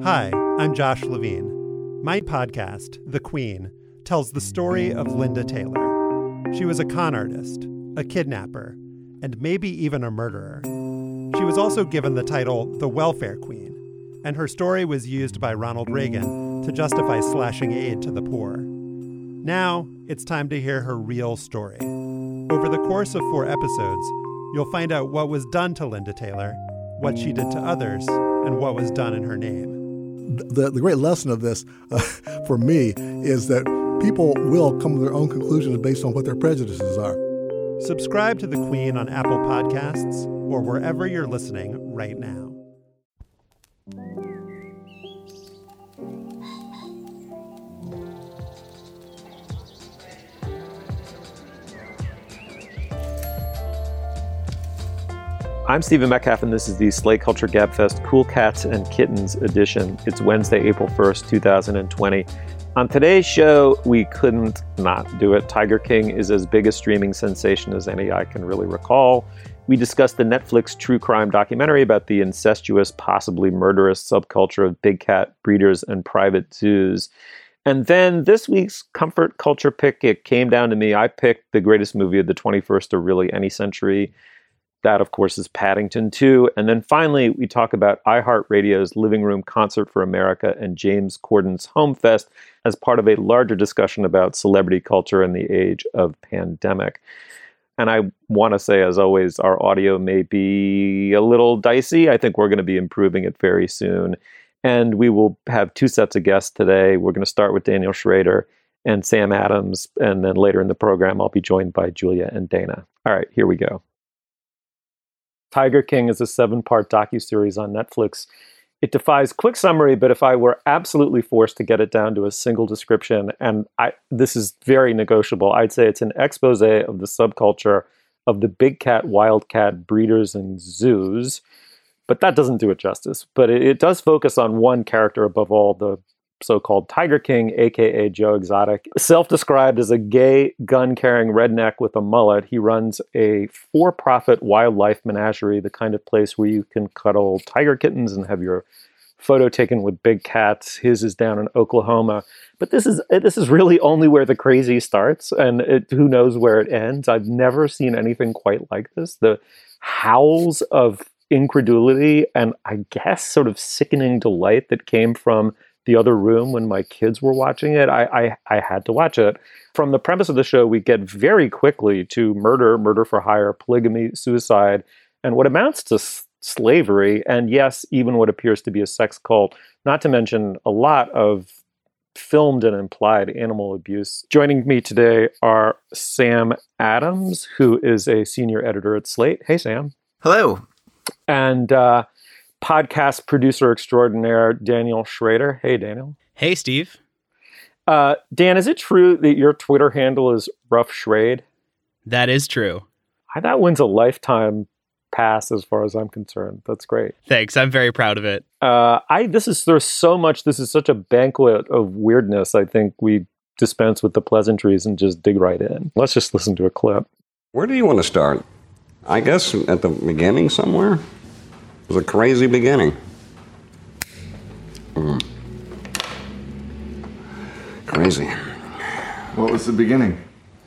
Hi, I'm Josh Levine. My podcast, The Queen, tells the story of Linda Taylor. She was a con artist, a kidnapper, and maybe even a murderer. She was also given the title the Welfare Queen, and her story was used by Ronald Reagan to justify slashing aid to the poor. Now, it's time to hear her real story. Over the course of 4 episodes, you'll find out what was done to Linda Taylor, what she did to others, and what was done in her name. The great lesson of this, for me, is that people will come to their own conclusions based on what their prejudices are. Subscribe to The Queen on Apple Podcasts or wherever you're listening right now. I'm Stephen Metcalf, and this is the Slate Culture Gabfest Cool Cats and Kittens edition. It's Wednesday, April 1st, 2020. On today's show, we couldn't not do it. Tiger King is as big a streaming sensation as any I can really recall. We discussed the Netflix true crime documentary about the incestuous, possibly murderous subculture of big cat breeders and private zoos. And then this week's comfort culture pick, it came down to me. I picked the greatest movie of the 21st or really any century. That, of course, is Paddington 2. And then finally, we talk about iHeartRadio's Living Room Concert for America and James Corden's Home Fest as part of a larger discussion about celebrity culture in the age of pandemic. And I want to say, as always, our audio may be a little dicey. I think we're going to be improving it very soon. And we will have 2 sets of guests today. We're going to start with Daniel Schrader and Sam Adams. And then later in the program, I'll be joined by Julia and Dana. All right, here we go. Tiger King is a 7-part docuseries on Netflix. It defies quick summary, but if I were absolutely forced to get it down to a single description, and this is very negotiable, I'd say it's an expose of the subculture of the big cat, wild cat breeders and zoos. But that doesn't do it justice. But it does focus on one character above all, the so-called Tiger King, a.k.a. Joe Exotic. Self-described as a gay, gun-carrying redneck with a mullet, he runs a for-profit wildlife menagerie, the kind of place where you can cuddle tiger kittens and have your photo taken with big cats. His is down in Oklahoma. But this is really only where the crazy starts, and who knows where it ends. I've never seen anything quite like this. The howls of incredulity and, I guess, sort of sickening delight that came from the other room when my kids were watching it, I had to watch it. From the premise of the show, we get very quickly to murder for hire, polygamy, suicide, and what amounts to slavery, and yes, even what appears to be a sex cult, not to mention a lot of filmed and implied animal abuse. Joining me today are Sam Adams, who is a senior editor at Slate. Hey, Sam. Hello. And podcast producer extraordinaire, Daniel Schrader. Hey, Daniel. Hey, Steve. Dan, is it true that your Twitter handle is Rough Schrade? That is true. That wins a lifetime pass as far as I'm concerned. That's great. Thanks. I'm very proud of it. There's so much. This is such a banquet of weirdness. I think we dispense with the pleasantries and just dig right in. Let's just listen to a clip. Where do you want to start? I guess at the beginning somewhere. It was a crazy beginning. Crazy. What was the beginning?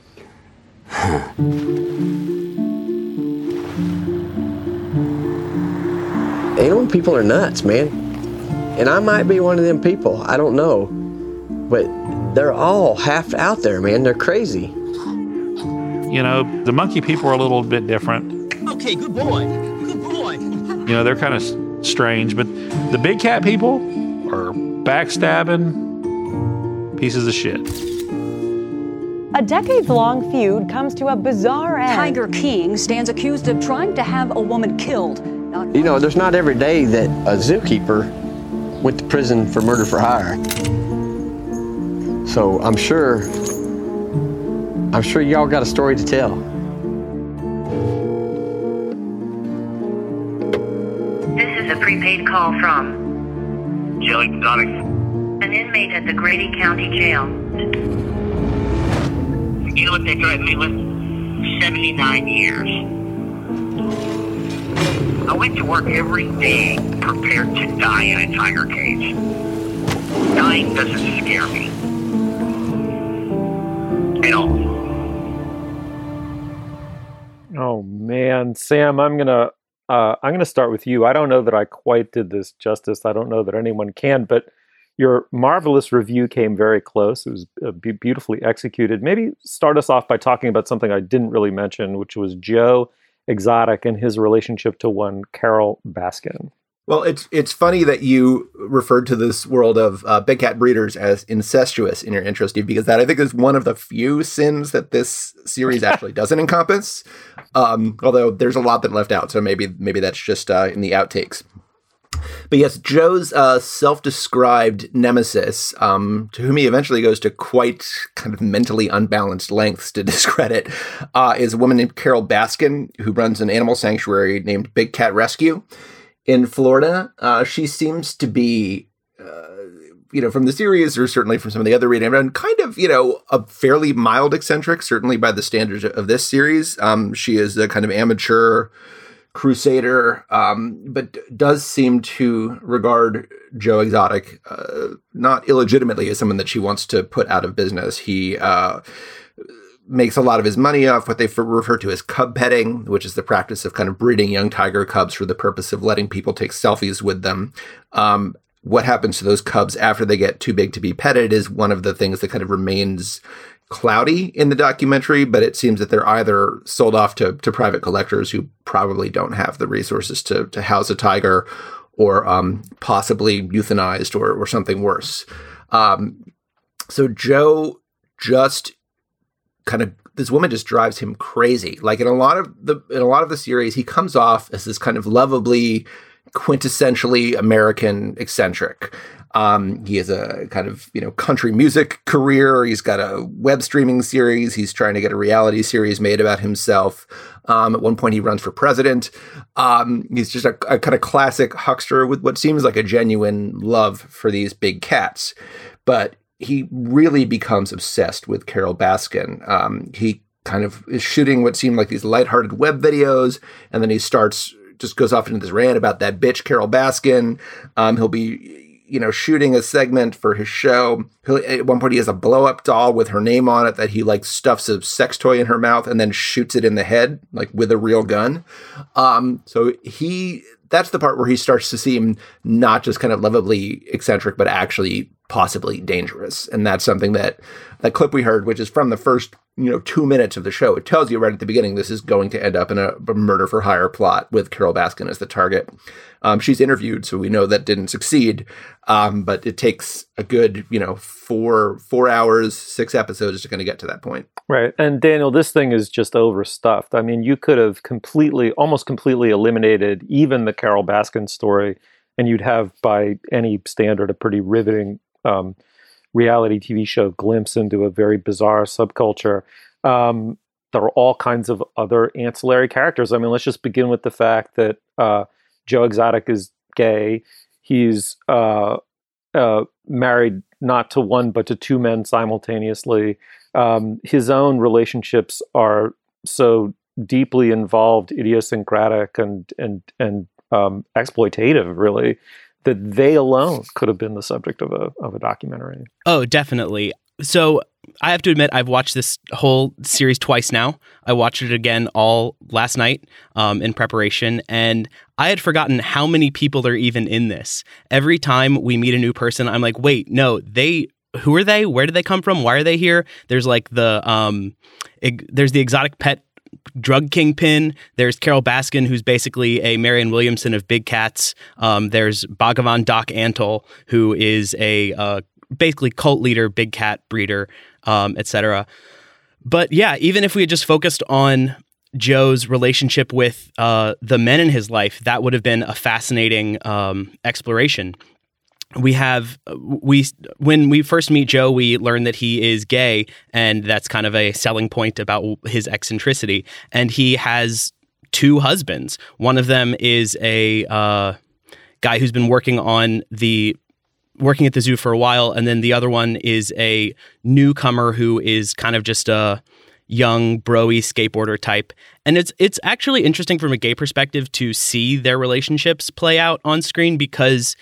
Animal people are nuts, man. And I might be one of them people. I don't know. But they're all half out there, man. They're crazy. You know, the monkey people are a little bit different. Okay, good boy. Good boy. You know, they're kind of strange, but the big cat people are backstabbing pieces of shit. A decades-long feud comes to a bizarre end. Tiger King stands accused of trying to have a woman killed. You know, there's not every day that a zookeeper went to prison for murder for hire. So I'm sure y'all got a story to tell. This is a prepaid call from Joe Exotic, an inmate at the Grady County Jail. You know what they threatened me with? 79 years. I went to work every day prepared to die in a tiger cage. Dying doesn't scare me. At all. Oh man, Sam, I'm gonna start with you. I don't know that I quite did this justice. I don't know that anyone can, but your marvelous review came very close. It was beautifully executed. Maybe start us off by talking about something I didn't really mention, which was Joe Exotic and his relationship to one Carole Baskin. Well, it's funny that you referred to this world of big cat breeders as incestuous in your intro, Steve, because that I think is one of the few sins that this series actually doesn't encompass. Although there's a lot that left out, so maybe that's just in the outtakes. But yes, Joe's self-described nemesis, to whom he eventually goes to quite kind of mentally unbalanced lengths to discredit, is a woman named Carole Baskin, who runs an animal sanctuary named Big Cat Rescue in Florida. She seems to be, from the series, or certainly from some of the other reading, kind of, a fairly mild eccentric, certainly by the standards of this series. She is a kind of amateur crusader, but does seem to regard Joe Exotic not illegitimately as someone that she wants to put out of business. He makes a lot of his money off what they refer to as cub petting, which is the practice of kind of breeding young tiger cubs for the purpose of letting people take selfies with them. What happens to those cubs after they get too big to be petted is one of the things that kind of remains cloudy in the documentary, but it seems that they're either sold off to private collectors who probably don't have the resources to house a tiger, or possibly euthanized or something worse. So Joe just this woman just drives him crazy. Like in a lot of the series, he comes off as this kind of lovably, quintessentially American eccentric. He has a kind of, country music career. He's got a web streaming series. He's trying to get a reality series made about himself. At one point he runs for president. He's just a kind of classic huckster with what seems like a genuine love for these big cats. But he really becomes obsessed with Carole Baskin. He kind of is shooting what seem like these lighthearted web videos, and then he just goes off into this rant about that bitch Carole Baskin. He'll be, shooting a segment for his show. At one point he has a blow-up doll with her name on it that he stuffs a sex toy in her mouth and then shoots it in the head, with a real gun. So that's the part where he starts to seem not just kind of lovably eccentric, but actually possibly dangerous. And that's something that clip we heard, which is from the first 2 minutes of the show, it tells you right at the beginning this is going to end up in a murder for hire plot with Carole Baskin as the target. She's interviewed, so we know that didn't succeed. But it takes a good 4 hours, 6 episodes to kind of get to that point. Right. And Daniel, this thing is just overstuffed. I mean, you could have almost completely eliminated even the Carole Baskin story, and you'd have, by any standard, a pretty riveting reality TV show glimpse into a very bizarre subculture. There are all kinds of other ancillary characters. I mean, let's just begin with the fact that Joe Exotic is gay. He's married not to one but to two men simultaneously. His own relationships are so deeply involved, idiosyncratic, and exploitative, really, that they alone could have been the subject of a documentary. Oh, definitely. So I have to admit, I've watched this whole series twice now. I watched it again all last night in preparation, and I had forgotten how many people are even in this. Every time we meet a new person, I'm like, wait, no, who are they? Where did they come from? Why are they here? There's there's the exotic pet drug kingpin. There's Carole Baskin, who's basically a Marianne Williamson of big cats. There's Bhagavan Doc Antle, who is a basically cult leader, big cat breeder, etc. But yeah, even if we had just focused on Joe's relationship with the men in his life, that would have been a fascinating exploration. When we first meet Joe, we learn that he is gay, and that's kind of a selling point about his eccentricity. And he has two husbands. One of them is a guy who's been working at the zoo for a while, and then the other one is a newcomer who is kind of just young, bro-y skateboarder type. And it's actually interesting from a gay perspective to see their relationships play out on screen, because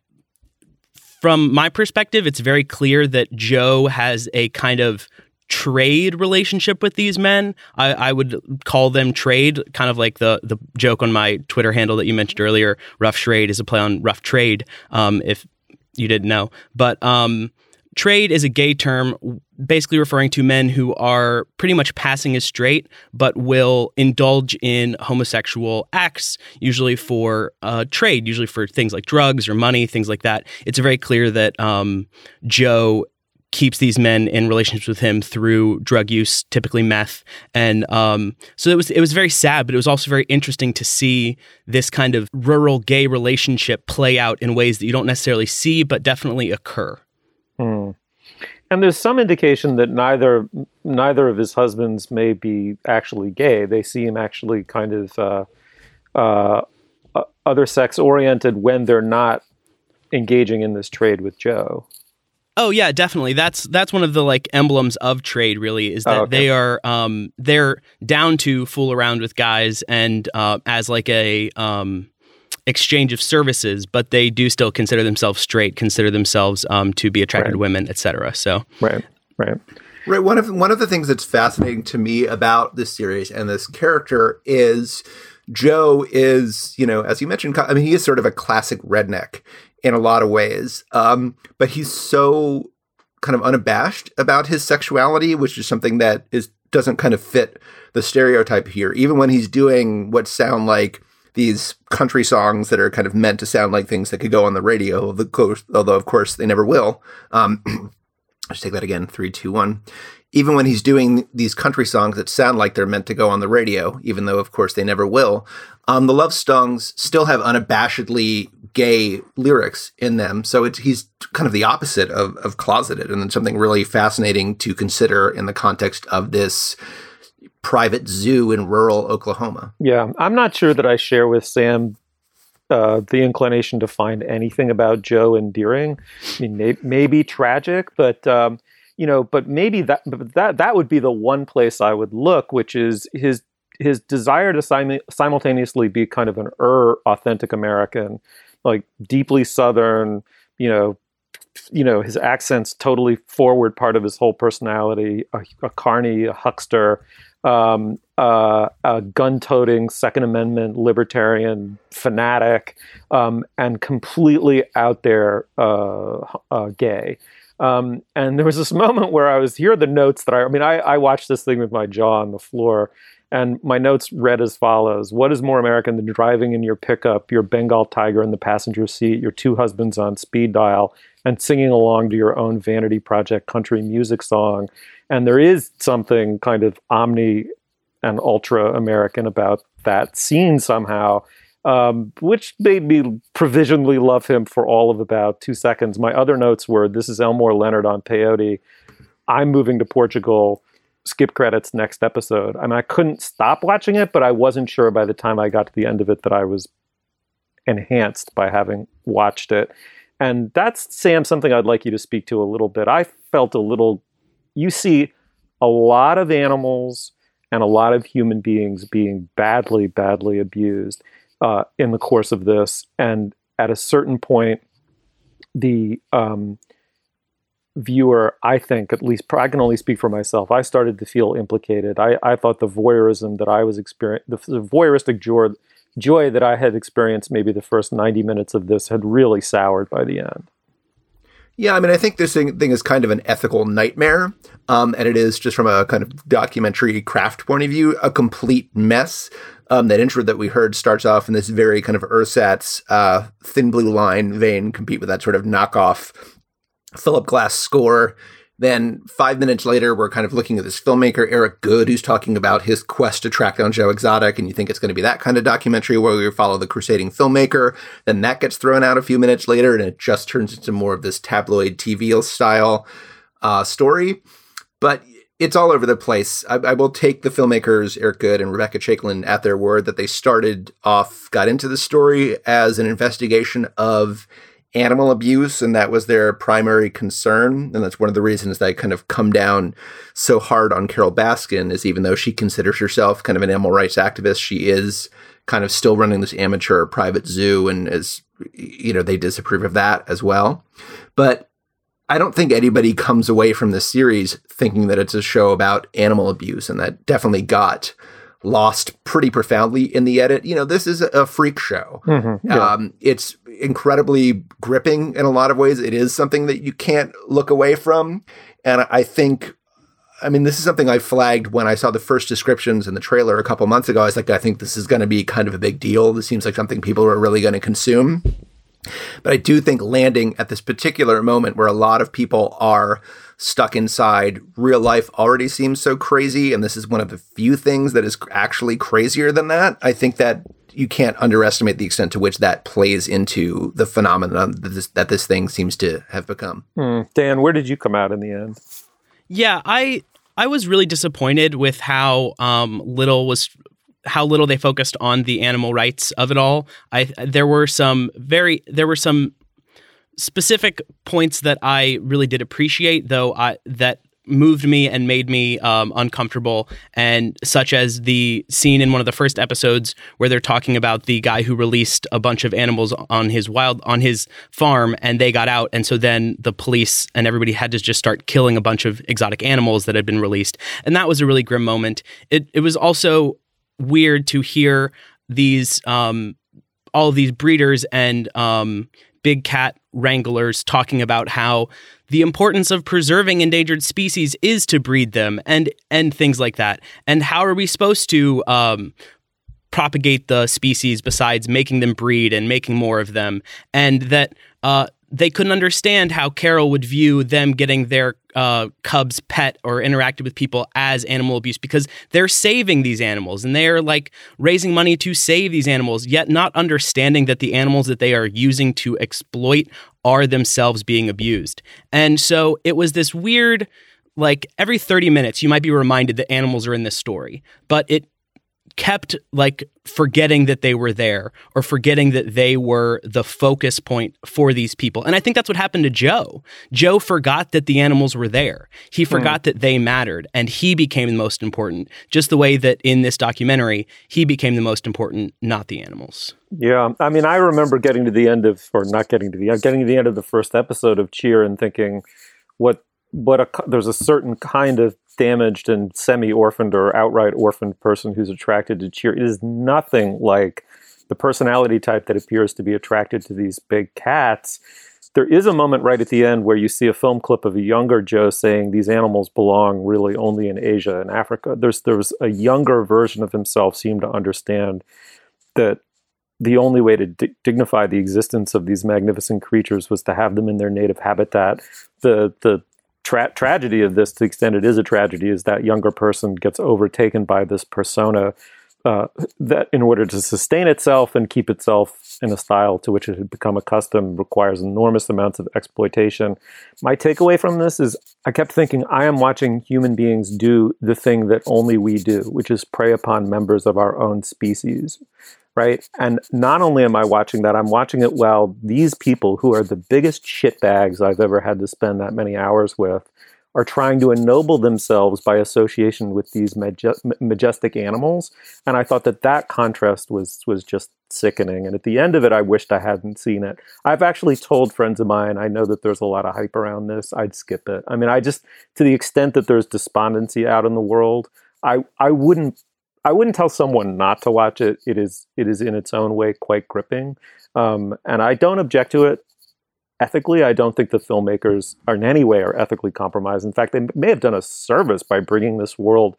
from my perspective, it's very clear that Joe has a kind of trade relationship with these men. I would call them trade, kind of like the joke on my Twitter handle that you mentioned earlier. Rough Trade is a play on rough trade, if you didn't know. But trade is a gay term basically referring to men who are pretty much passing as straight, but will indulge in homosexual acts, usually for trade, usually for things like drugs or money, things like that. It's very clear that Joe keeps these men in relationships with him through drug use, typically meth. And so it was very sad, but it was also very interesting to see this kind of rural gay relationship play out in ways that you don't necessarily see, but definitely occur. And there's some indication that neither of his husbands may be actually gay. They seem actually kind of other sex oriented when they're not engaging in this trade with Joe. Oh yeah, definitely. That's one of the like emblems of trade, really, is that they are they're down to fool around with guys and as like a exchange of services, but they do still consider themselves straight, consider themselves to be attracted to women, etc. So right. One of the things that's fascinating to me about this series and this character is Joe is, as you mentioned, I mean, he is sort of a classic redneck in a lot of ways. But he's so kind of unabashed about his sexuality, which is something that doesn't kind of fit the stereotype here. Even when he's doing what sound like these country songs that are kind of meant to sound like things that could go on the radio, although of course they never will. Let's take that again. 3, 2, 1. Even when he's doing these country songs that sound like they're meant to go on the radio, even though, of course, they never will, the love songs still have unabashedly gay lyrics in them. So he's kind of the opposite of closeted, and it's something really fascinating to consider in the context of this private zoo in rural Oklahoma. Yeah, I'm not sure that I share with Sam the inclination to find anything about Joe endearing. I mean, maybe tragic, but but maybe that would be the one place I would look, which is his desire to simultaneously be kind of an authentic American, like deeply Southern, his accent's totally forward part of his whole personality, a carny, a huckster, a gun-toting Second Amendment libertarian fanatic, and completely out there gay. And there was this moment where here are the notes that I watched this thing with my jaw on the floor, and my notes read as follows: what is more American than driving in your pickup, your Bengal tiger in the passenger seat, your 2 husbands on speed dial, and singing along to your own Vanity Project country music song? And there is something kind of omni and ultra American about that scene somehow, which made me provisionally love him for all of about 2 seconds. My other notes were, this is Elmore Leonard on peyote. I'm moving to Portugal. Skip credits, next episode. I mean, I couldn't stop watching it, but I wasn't sure by the time I got to the end of it that I was enhanced by having watched it. And that's, Sam, something I'd like you to speak to a little bit. I felt you see a lot of animals and a lot of human beings being badly, badly abused in the course of this. And at a certain point, the viewer, I think, at least I can only speak for myself, I started to feel implicated. I thought the voyeurism that I was experiencing, the voyeuristic joy that I had experienced maybe the first 90 minutes of this had really soured by the end. Yeah, I mean, I think this thing is kind of an ethical nightmare, and it is, just from a kind of documentary craft point of view, a complete mess. That intro that we heard starts off in this very kind of ersatz, Thin Blue Line vein, compete with that sort of knockoff Philip Glass score. Then 5 minutes later, we're kind of looking at this filmmaker, Eric Goode, who's talking about his quest to track down Joe Exotic, and you think it's going to be that kind of documentary where we follow the crusading filmmaker. Then that gets thrown out a few minutes later, and it just turns into more of this tabloid TV style story. But it's all over the place. I will take the filmmakers, Eric Goode and Rebecca Chaiklin, at their word that they got into the story as an investigation of animal abuse, and that was their primary concern. And that's one of the reasons that I kind of come down so hard on Carole Baskin, is even though she considers herself kind of an animal rights activist, she is kind of still running this amateur private zoo, and they disapprove of that as well. But I don't think anybody comes away from this series thinking that it's a show about animal abuse, and that definitely got lost pretty profoundly in the edit. This is a freak show. Mm-hmm, yeah. It's incredibly gripping in a lot of ways. It is something that you can't look away from. And I think, this is something I flagged when I saw the first descriptions in the trailer a couple months ago. I was like, I think this is going to be kind of a big deal. This seems like something people are really going to consume. But I do think landing at this particular moment where a lot of people are stuck inside, real life already seems so crazy, and this is one of the few things that is actually crazier than that. I think that you can't underestimate the extent to which that plays into the phenomenon that this thing seems to have become. Dan, where did you come out in the end? Yeah, I was really disappointed with how little they focused on the animal rights of it all. There were some specific points that I really did appreciate, though, that moved me and made me uncomfortable, and such as the scene in one of the first episodes where they're talking about the guy who released a bunch of animals on his farm, and they got out, and so then the police and everybody had to just start killing a bunch of exotic animals that had been released, and that was a really grim moment. It was also weird to hear these all of these breeders and big cat wranglers talking about how the importance of preserving endangered species is to breed them and things like that. And how are we supposed to propagate the species besides making them breed and making more of them? And that they couldn't understand how Carole would view them getting their cubs pet or interacted with people as animal abuse, because they're saving these animals and they're like raising money to save these animals, yet not understanding that the animals that they are using to exploit are themselves being abused. And so it was this weird, like every 30 minutes, you might be reminded that animals are in this story, but it kept like forgetting that they were there or forgetting that they were the focus point for these people. And I think that's what happened to Joe. Joe forgot that the animals were there. He forgot that they mattered, and he became the most important, just the way that in this documentary, he became the most important, not the animals. Yeah. I remember getting to the end of the first episode of Cheer and thinking, there's a certain kind of damaged and semi-orphaned or outright orphaned person who's attracted to Cheer. It is nothing like the personality type that appears to be attracted to these big cats. There is a moment right at the end where you see a film clip of a younger Joe saying these animals belong really only in Asia and Africa. There was a younger version of himself seemed to understand that the only way to dignify the existence of these magnificent creatures was to have them in their native habitat. The tragedy of this, to the extent it is a tragedy, is that younger person gets overtaken by this persona that, in order to sustain itself and keep itself in a style to which it had become accustomed, requires enormous amounts of exploitation. My takeaway from this is I kept thinking, I am watching human beings do the thing that only we do, which is prey upon members of our own species. Right. And not only am I watching that, I'm watching it while these people, who are the biggest shitbags I've ever had to spend that many hours with, are trying to ennoble themselves by association with these majestic animals. And I thought that contrast was just sickening. And at the end of it, I wished I hadn't seen it. I've actually told friends of mine, I know that there's a lot of hype around this, I'd skip it. To the extent that there's despondency out in the world, I wouldn't tell someone not to watch it. It is in its own way quite gripping. And I don't object to it. Ethically, I don't think the filmmakers are in any way are ethically compromised. In fact, they may have done a service by bringing this world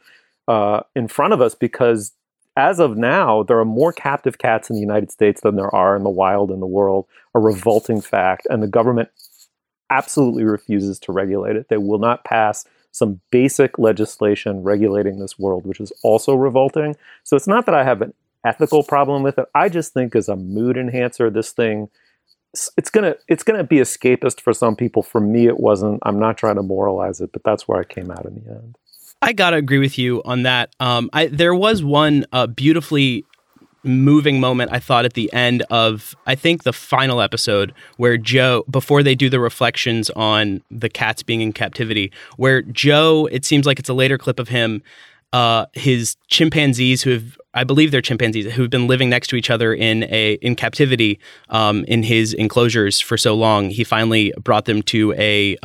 in front of us, because as of now, there are more captive cats in the United States than there are in the wild in the world, a revolting fact. And the government absolutely refuses to regulate it. They will not pass some basic legislation regulating this world, which is also revolting. So it's not that I have an ethical problem with it. I just think as a mood enhancer, this thing, it's gonna be escapist for some people. For me, it wasn't. I'm not trying to moralize it, but that's where I came out in the end. I gotta agree with you on that. There was one beautifully moving moment, I thought, at the end of, I think, the final episode, where Joe, before they do the reflections on the cats being in captivity, where Joe, it seems like it's a later clip of him, his chimpanzees I believe they're chimpanzees, who've been living next to each other in captivity in his enclosures for so long. He finally brought them to a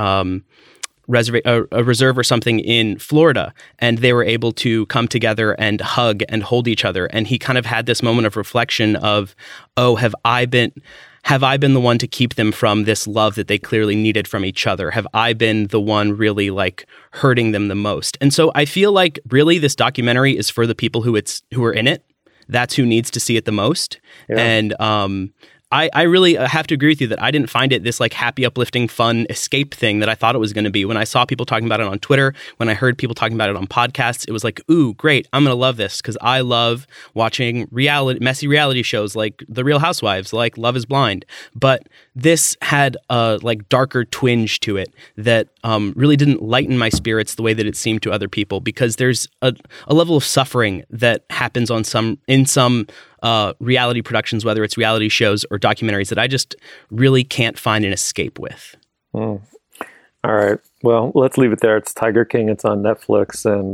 reserve or something in Florida, and they were able to come together and hug and hold each other. And he kind of had this moment of reflection of, oh, have I been the one to keep them from this love that they clearly needed from each other? Have I been the one really like hurting them the most? And so I feel like really this documentary is for the people who are in it. That's who needs to see it the most. Yeah. And I really have to agree with you that I didn't find it this like happy, uplifting, fun escape thing that I thought it was going to be. When I saw people talking about it on Twitter, when I heard people talking about it on podcasts, it was like, ooh, great, I'm going to love this, because I love watching messy reality shows like The Real Housewives, like Love is Blind. But this had a like darker twinge to it that really didn't lighten my spirits the way that it seemed to other people, because there's a level of suffering that happens in some reality productions, whether it's reality shows or documentaries, that I just really can't find an escape with. All right. Well, let's leave it there. It's Tiger King. It's on Netflix, and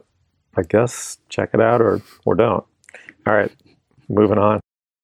I guess check it out or don't. All right. Moving on.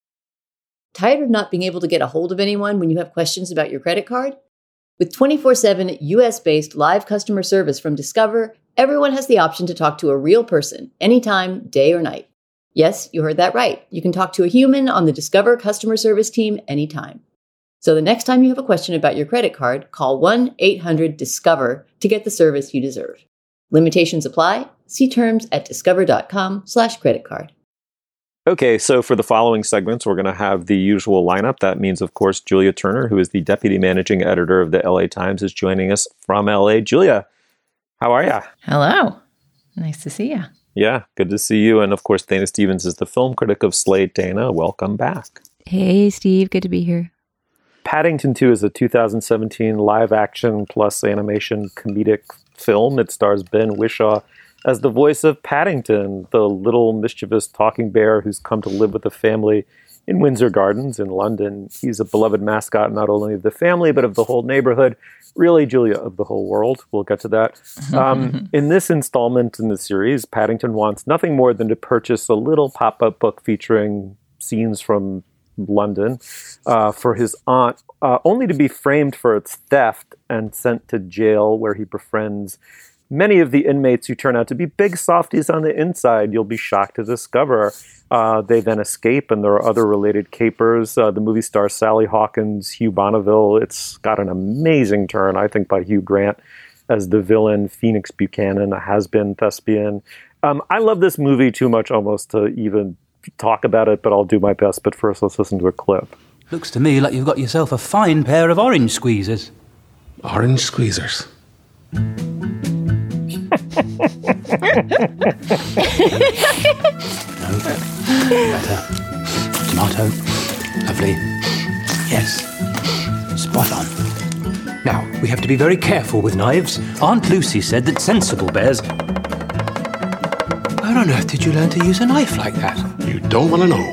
Tired of not being able to get a hold of anyone when you have questions about your credit card? With 24/7 US-based live customer service from Discover, everyone has the option to talk to a real person anytime, day or night. Yes, you heard that right. You can talk to a human on the Discover customer service team anytime. So the next time you have a question about your credit card, call 1-800-DISCOVER to get the service you deserve. Limitations apply. See terms at discover.com/creditcard. Okay, so for the following segments, we're going to have the usual lineup. That means, of course, Julia Turner, who is the deputy managing editor of the LA Times, is joining us from LA. Julia, how are you? Hello. Nice to see you. Yeah, good to see you. And of course, Dana Stevens is the film critic of Slate. Dana, welcome back. Hey, Steve. Good to be here. Paddington 2 is a 2017 live action plus animation comedic film. It stars Ben Whishaw as the voice of Paddington, the little mischievous talking bear who's come to live with a family in Windsor Gardens in London. He's a beloved mascot not only of the family, but of the whole neighborhood. Really, Julia, of the whole world. We'll get to that. In this installment in the series, Paddington wants nothing more than to purchase a little pop-up book featuring scenes from London for his aunt, only to be framed for its theft and sent to jail, where he befriends many of the inmates who turn out to be big softies on the inside. You'll be shocked to discover. They then escape, and there are other related capers. The movie stars Sally Hawkins, Hugh Bonneville. It's got an amazing turn, I think, by Hugh Grant as the villain, Phoenix Buchanan, a has-been thespian. I love this movie too much almost to even talk about it, but I'll do my best. But first, let's listen to a clip. Looks to me like you've got yourself a fine pair of orange squeezers. Orange squeezers? Better. Tomato. Lovely. Yes. Spot on. Now, we have to be very careful with knives. Aunt Lucy said that sensible bears... Where on earth did you learn to use a knife like that? You don't want to know.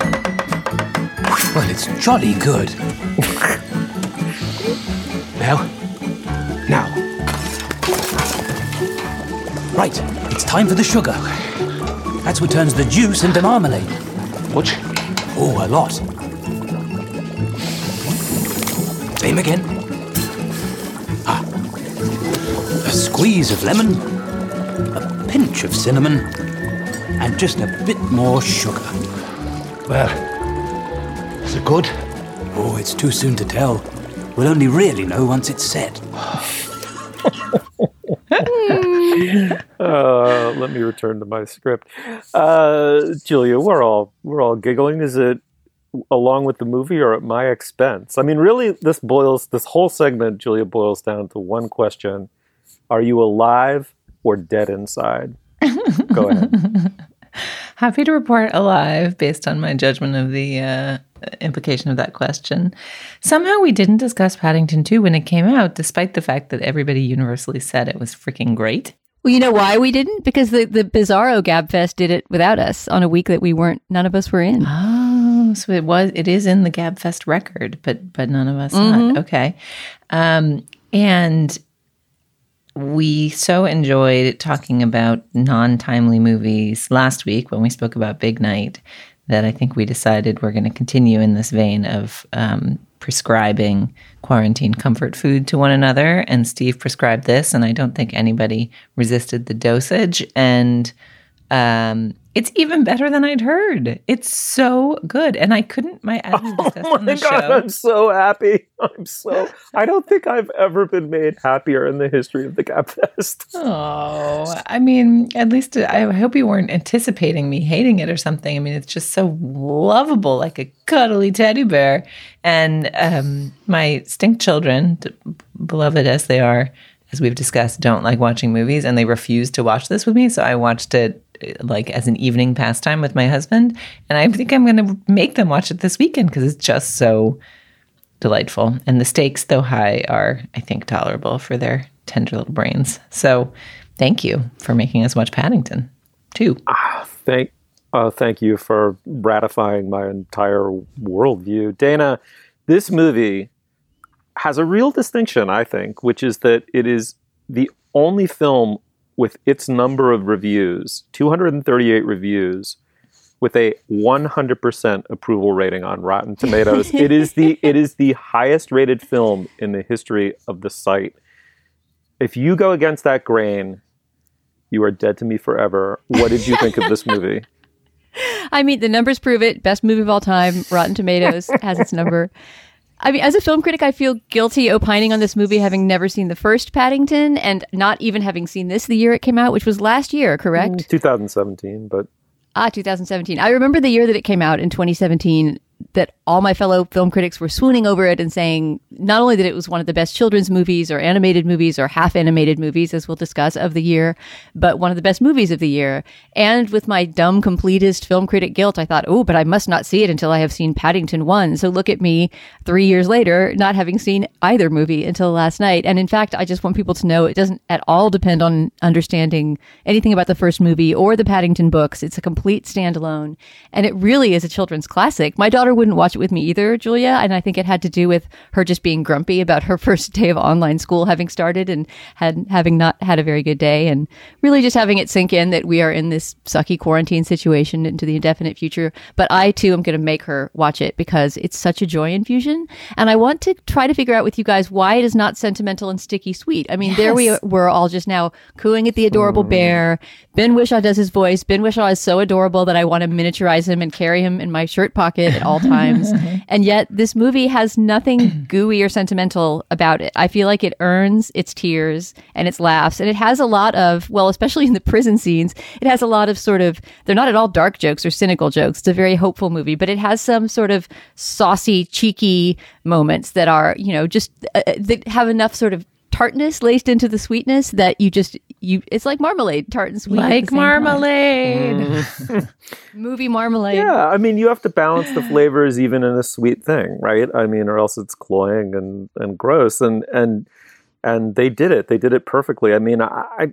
Well, it's jolly good. Now. Right, it's time for the sugar. That's what turns the juice into marmalade. Much? Oh, a lot. Same again. A squeeze of lemon, a pinch of cinnamon, and just a bit more sugar. Well, is it good? Oh, it's too soon to tell. We'll only really know once it's set. Let me return to my script. Julia, we're all giggling. Is it along with the movie or at my expense? I mean, really, this whole segment, Julia, boils down to one question. Are you alive or dead inside? Go ahead. Happy to report alive based on my judgment of the implication of that question. Somehow we didn't discuss Paddington 2 when it came out, despite the fact that everybody universally said it was freaking great. Well, you know why we didn't? Because the Bizarro Gabfest did it without us on a week that none of us were in. Oh, so it is in the Gabfest record, but none of us not. Okay. And we so enjoyed talking about non-timely movies last week when we spoke about Big Night that I think we decided we're going to continue in this vein of prescribing quarantine comfort food to one another. And Steve prescribed this, and I don't think anybody resisted the dosage. And it's even better than I'd heard. It's so good. And I couldn't, as we discussed on the show. I'm so happy. I don't think I've ever been made happier in the history of the Gabfest. Oh, I mean, at least I hope you weren't anticipating me hating it or something. I mean, it's just so lovable, like a cuddly teddy bear. And my stink children, beloved as they are, as we've discussed, don't like watching movies, and they refuse to watch this with me. So I watched it like as an evening pastime with my husband, and I think I'm going to make them watch it this weekend because it's just so delightful. And the stakes, though high, are, I think, tolerable for their tender little brains. So thank you for making us watch Paddington 2. Thank you for ratifying my entire worldview. Dana, this movie has a real distinction, I think, which is that it is the only film with its number of reviews, 238 reviews, with a 100% approval rating on Rotten Tomatoes. It is the highest rated film in the history of the site. If you go against that grain, you are dead to me forever. What did you think of this movie? I mean, the numbers prove it. Best movie of all time. Rotten Tomatoes has its number. I mean, as a film critic, I feel guilty opining on this movie, having never seen the first Paddington and not even having seen this the year it came out, which was last year, correct? 2017, but... 2017. I remember the year that it came out in 2017, that all my fellow film critics were swooning over it and saying not only that it was one of the best children's movies or animated movies or half animated movies, as we'll discuss, of the year, but one of the best movies of the year. And with my dumb completist film critic guilt, I thought, oh, but I must not see it until I have seen Paddington 1. So look at me 3 years later, not having seen either movie until last night. And in fact, I just want people to know it doesn't at all depend on understanding anything about the first movie or the Paddington books. It's a complete standalone. And it really is a children's classic. My daughter wouldn't watch it with me either, Julia, and I think it had to do with her just being grumpy about her first day of online school having started and having not had a very good day, and really just having it sink in that we are in this sucky quarantine situation into the indefinite future. But I too am going to make her watch it because it's such a joy infusion, and I want to try to figure out with you guys why it is not sentimental and sticky sweet. I mean, There we were all just now cooing at the adorable bear. Ben Whishaw does his voice. Ben Whishaw is so adorable that I want to miniaturize him and carry him in my shirt pocket at all times. And yet this movie has nothing gooey or sentimental about it. I feel like it earns its tears and its laughs. And it has a lot of, well, especially in the prison scenes, it has a lot of sort of, they're not at all dark jokes or cynical jokes. It's a very hopeful movie, but it has some sort of saucy, cheeky moments that are, just that have enough sort of tartness laced into the sweetness that it's like marmalade, tart and sweet. Like marmalade. Movie marmalade. Yeah, I mean, you have to balance the flavors even in a sweet thing, right? I mean, or else it's cloying and gross. And they did it. They did it perfectly. I mean, I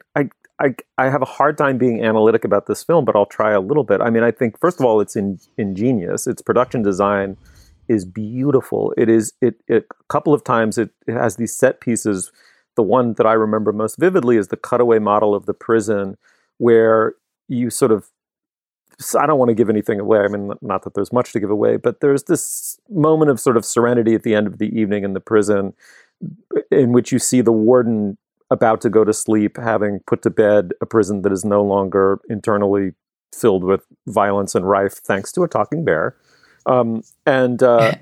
have a hard time being analytic about this film, but I'll try a little bit. I mean, I think, first of all, it's ingenious. Its production design is beautiful. A couple of times it has these set pieces. The one that I remember most vividly is the cutaway model of the prison, where you sort of, I don't want to give anything away. I mean, not that there's much to give away, but there's this moment of sort of serenity at the end of the evening in the prison in which you see the warden about to go to sleep, having put to bed a prison that is no longer internally filled with violence and rife, thanks to a talking bear. And the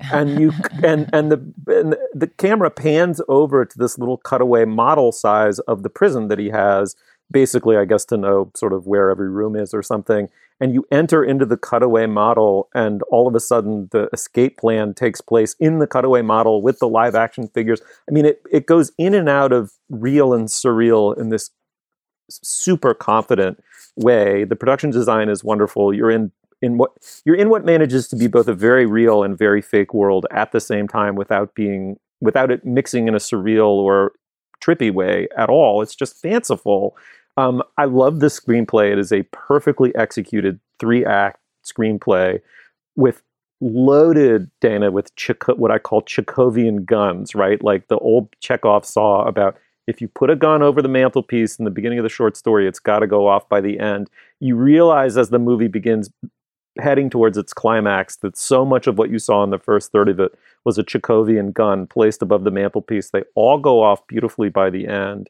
camera pans over to this little cutaway model size of the prison that he has, basically, I guess, to know sort of where every room is or something. And you enter into the cutaway model, and all of a sudden the escape plan takes place in the cutaway model with the live action figures. I mean, it goes in and out of real and surreal in this super confident way. The production design is wonderful. You're in what manages to be both a very real and very fake world at the same time without it mixing in a surreal or trippy way at all. It's just fanciful. I love the screenplay. It is a perfectly executed 3-act screenplay with loaded, Dana, with what I call Chekhovian guns, right? Like the old Chekhov saw about if you put a gun over the mantelpiece in the beginning of the short story, it's got to go off by the end. You realize as the movie begins heading towards its climax that so much of what you saw in the first third of it was a Chekhovian gun placed above the mantelpiece. They all go off beautifully by the end.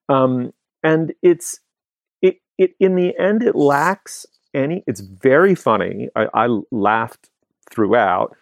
And it in the end, it lacks any, it's very funny. I laughed throughout.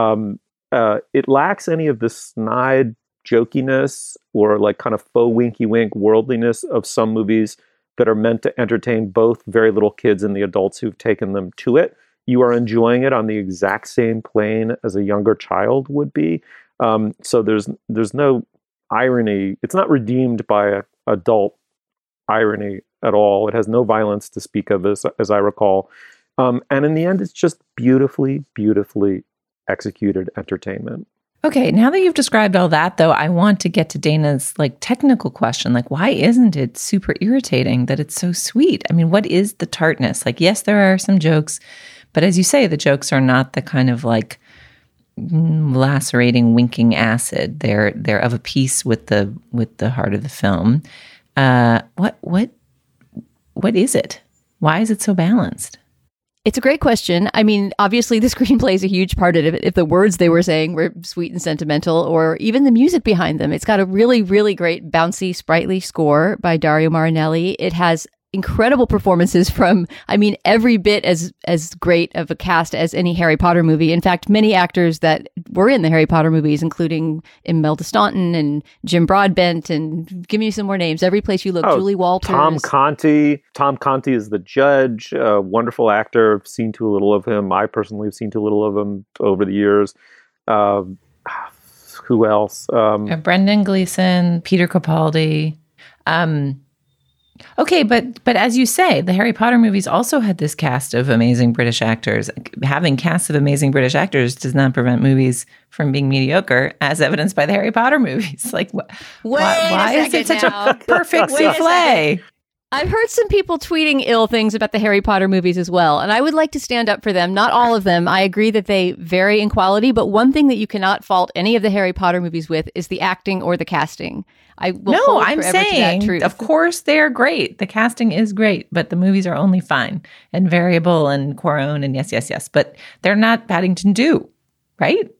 It lacks any of the snide jokiness or like kind of faux winky wink worldliness of some movies that are meant to entertain both very little kids and the adults who've taken them to it. You are enjoying it on the exact same plane as a younger child would be. So there's no irony. It's not redeemed by adult irony at all. It has no violence to speak of, as I recall. And in the end, it's just beautifully, beautifully executed entertainment. Okay, now that you've described all that, though, I want to get to Dana's technical question. Why isn't it super irritating that it's so sweet? I mean, what is the tartness? Yes, there are some jokes, but as you say, the jokes are not the kind of lacerating, winking acid. They're of a piece with the heart of the film. What is it? Why is it so balanced? It's a great question. I mean, obviously the screenplay is a huge part of it. If the words they were saying were sweet and sentimental, or even the music behind them. It's got a really, really great bouncy, sprightly score by Dario Marinelli. It has incredible performances from, every bit as great of a cast as any Harry Potter movie. In fact, many actors that were in the Harry Potter movies, including Imelda Staunton and Jim Broadbent, and give me some more names. Every place you look, Julie Walters. Tom Conti. Tom Conti is the judge, a wonderful actor. I've seen too little of him. I personally have seen too little of him over the years. Who else? Brendan Gleeson, Peter Capaldi. Okay, but as you say, the Harry Potter movies also had this cast of amazing British actors. Having casts of amazing British actors does not prevent movies from being mediocre, as evidenced by the Harry Potter movies. Why is it such a perfect souffle? I've heard some people tweeting ill things about the Harry Potter movies as well, and I would like to stand up for them. Not all of them. I agree that they vary in quality, but one thing that you cannot fault any of the Harry Potter movies with is the acting or the casting. I'm saying, of course, they are great. The casting is great, but the movies are only fine and variable and Cuarón and yes. But they're not Paddington 2, right?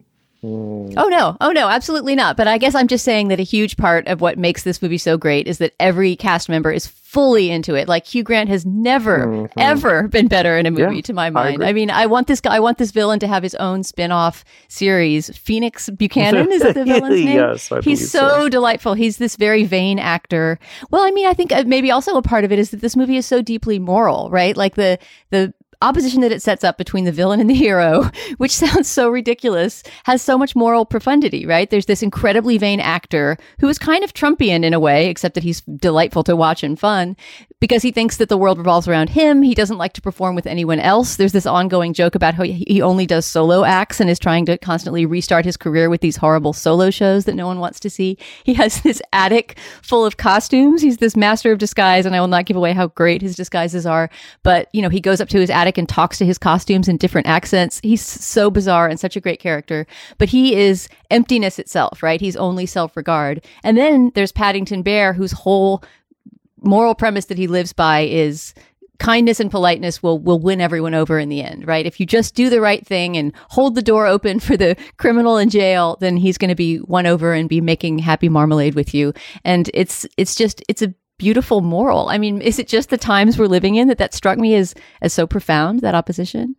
Oh no, absolutely not. But I guess I'm just saying that a huge part of what makes this movie so great is that every cast member is fully into it. Hugh Grant has never, ever been better in a movie, to my mind. I want this villain to have his own spin-off series. Phoenix Buchanan, is that the villain's name? Yes, he's so delightful. He's this very vain actor. Well, I think maybe also a part of it is that this movie is so deeply moral, right? The opposition that it sets up between the villain and the hero, which sounds so ridiculous, has so much moral profundity, right? There's this incredibly vain actor who is kind of Trumpian in a way, except that he's delightful to watch and fun because he thinks that the world revolves around him. He doesn't like to perform with anyone else. There's this ongoing joke about how he only does solo acts and is trying to constantly restart his career with these horrible solo shows that no one wants to see. He has this attic full of costumes. He's this master of disguise, and I will not give away how great his disguises are. But, he goes up to his attic and talks to his costumes in different accents. He's so bizarre and such a great character, but he is emptiness itself, right? He's only self-regard. And then there's Paddington Bear, whose whole moral premise that he lives by is kindness and politeness will win everyone over in the end, right? If you just do the right thing and hold the door open for the criminal in jail, then he's going to be won over and be making happy marmalade with you. And it's a beautiful moral. Is it just the times we're living in that struck me as so profound, that opposition?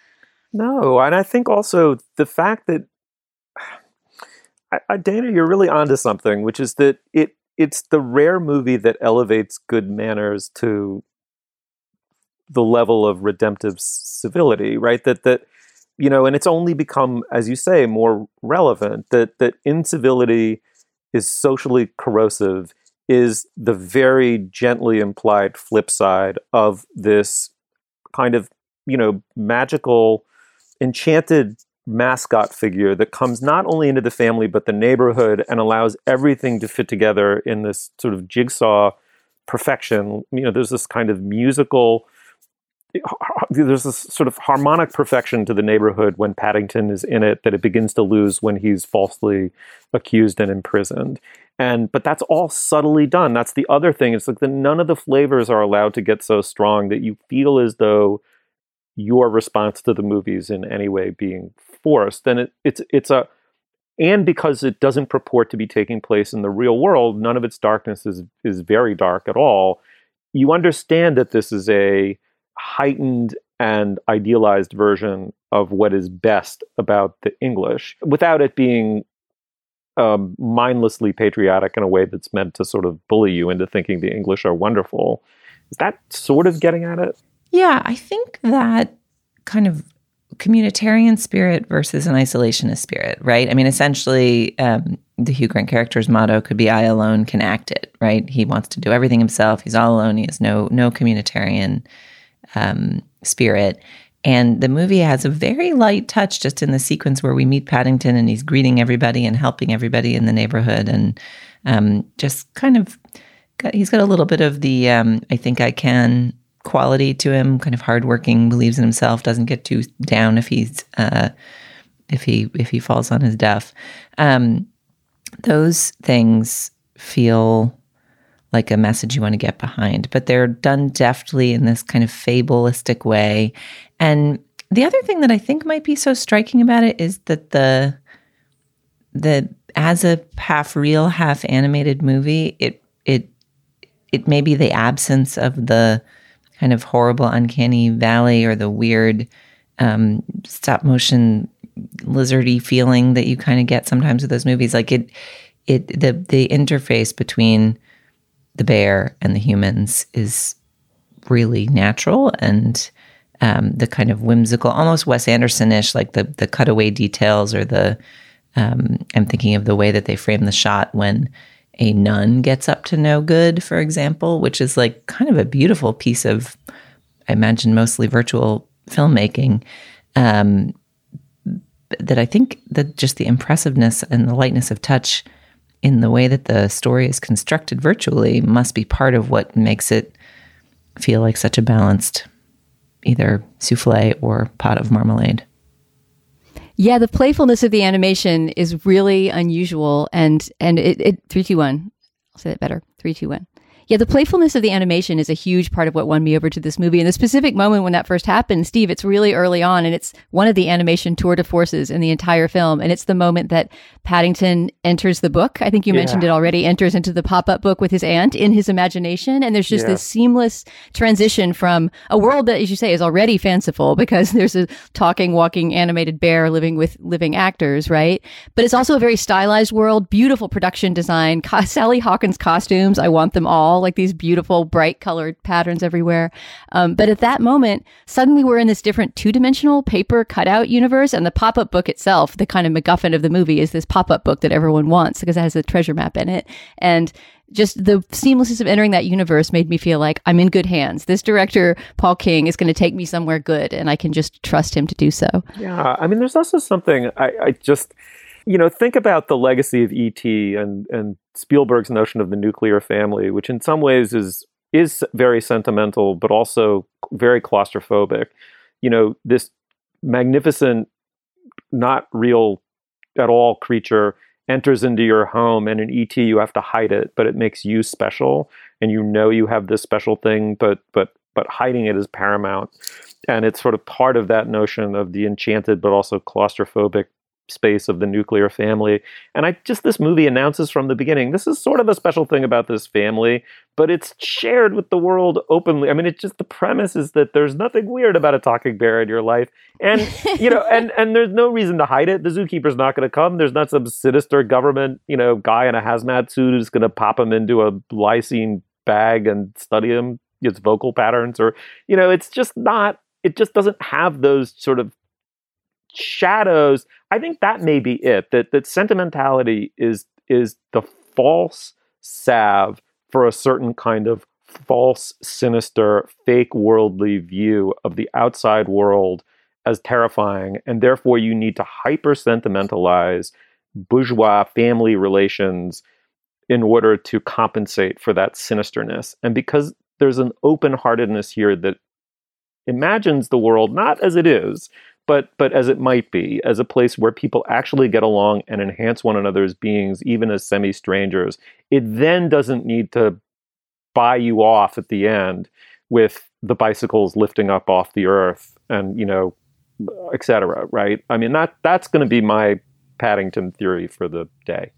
No, and I think also the fact that, Dana, you're really onto something, which is that it's the rare movie that elevates good manners to the level of redemptive civility, right? That and it's only become, as you say, more relevant, that incivility is socially corrosive is the very gently implied flip side of this kind of, magical, enchanted mascot figure that comes not only into the family, but the neighborhood and allows everything to fit together in this sort of jigsaw perfection. There's this kind of musical, there's this sort of harmonic perfection to the neighborhood when Paddington is in it that it begins to lose when he's falsely accused and imprisoned. But that's all subtly done. That's the other thing. It's like none of the flavors are allowed to get so strong that you feel as though your response to the movies in any way being forced. And and because it doesn't purport to be taking place in the real world, none of its darkness is very dark at all. You understand that this is a heightened and idealized version of what is best about the English, without it being mindlessly patriotic in a way that's meant to sort of bully you into thinking the English are wonderful. Is that sort of getting at it? Yeah, I think that kind of communitarian spirit versus an isolationist spirit, right? I mean, essentially, the Hugh Grant character's motto could be, I alone can act it, right? He wants to do everything himself. He's all alone. He has no communitarian spirit. And the movie has a very light touch just in the sequence where we meet Paddington and he's greeting everybody and helping everybody in the neighborhood. And just kind of, he's got a little bit of the I think I can quality to him, kind of hardworking, believes in himself, doesn't get too down if he's if he falls on his duff. Those things feel like a message you want to get behind, but they're done deftly in this kind of fabulistic way. And the other thing that I think might be so striking about it is that the as a half real, half animated movie, it may be the absence of the kind of horrible uncanny valley or the weird stop motion lizardy feeling that you kind of get sometimes with those movies. Like the interface between the bear and the humans is really natural, and the kind of whimsical, almost Wes Anderson-ish, like the cutaway details, or I'm thinking of the way that they frame the shot when a nun gets up to no good, for example, which is like kind of a beautiful piece of, I imagine, mostly virtual filmmaking. That I think that just the impressiveness and the lightness of touch in the way that the story is constructed virtually must be part of what makes it feel like such a balanced either souffle or pot of marmalade. Yeah, the playfulness of the animation is really unusual, and it 3, 2, 1. I'll say that better. 3, 2, 1. Yeah, the playfulness of the animation is a huge part of what won me over to this movie. And the specific moment when that first happened, Steve, it's really early on, and it's one of the animation tour de forces in the entire film. And it's the moment that Paddington enters the book. I think you mentioned it already, enters into the pop-up book with his aunt in his imagination. And there's just this seamless transition from a world that, as you say, is already fanciful because there's a talking, walking, animated bear living with living actors, right? But it's also a very stylized world, beautiful production design, Sally Hawkins costumes. I want them all. Like these beautiful, bright colored patterns everywhere. But at that moment, suddenly we're in this different two-dimensional paper cutout universe. And the pop-up book itself, the kind of MacGuffin of the movie, is this pop-up book that everyone wants because it has a treasure map in it. And just the seamlessness of entering that universe made me feel like I'm in good hands. This director, Paul King, is going to take me somewhere good, and I can just trust him to do so. Yeah, I mean, there's also something I just... think about the legacy of E.T. and Spielberg's notion of the nuclear family, which in some ways is very sentimental, but also very claustrophobic. This magnificent, not real at all creature enters into your home, and in E.T. you have to hide it, but it makes you special, and you have this special thing, but hiding it is paramount. And it's sort of part of that notion of the enchanted, but also claustrophobic space of the nuclear family. And this movie announces from the beginning, this is sort of a special thing about this family, but it's shared with the world openly. I mean, it's just the premise is that there's nothing weird about a talking bear in your life. And, and there's no reason to hide it. The zookeeper's not going to come. There's not some sinister government, guy in a hazmat suit who's going to pop him into a lysine bag and study his vocal patterns, or, it's just not, it just doesn't have those sort of shadows. I think that may be it, that sentimentality is the false salve for a certain kind of false, sinister, fake worldly view of the outside world as terrifying, and therefore you need to hyper sentimentalize bourgeois family relations in order to compensate for that sinisterness. And because there's an open-heartedness here that imagines the world not as it is, but as it might be, as a place where people actually get along and enhance one another's beings, even as semi-strangers, it then doesn't need to buy you off at the end with the bicycles lifting up off the earth and, et cetera, right? I mean, that's going to be my Paddington theory for the day.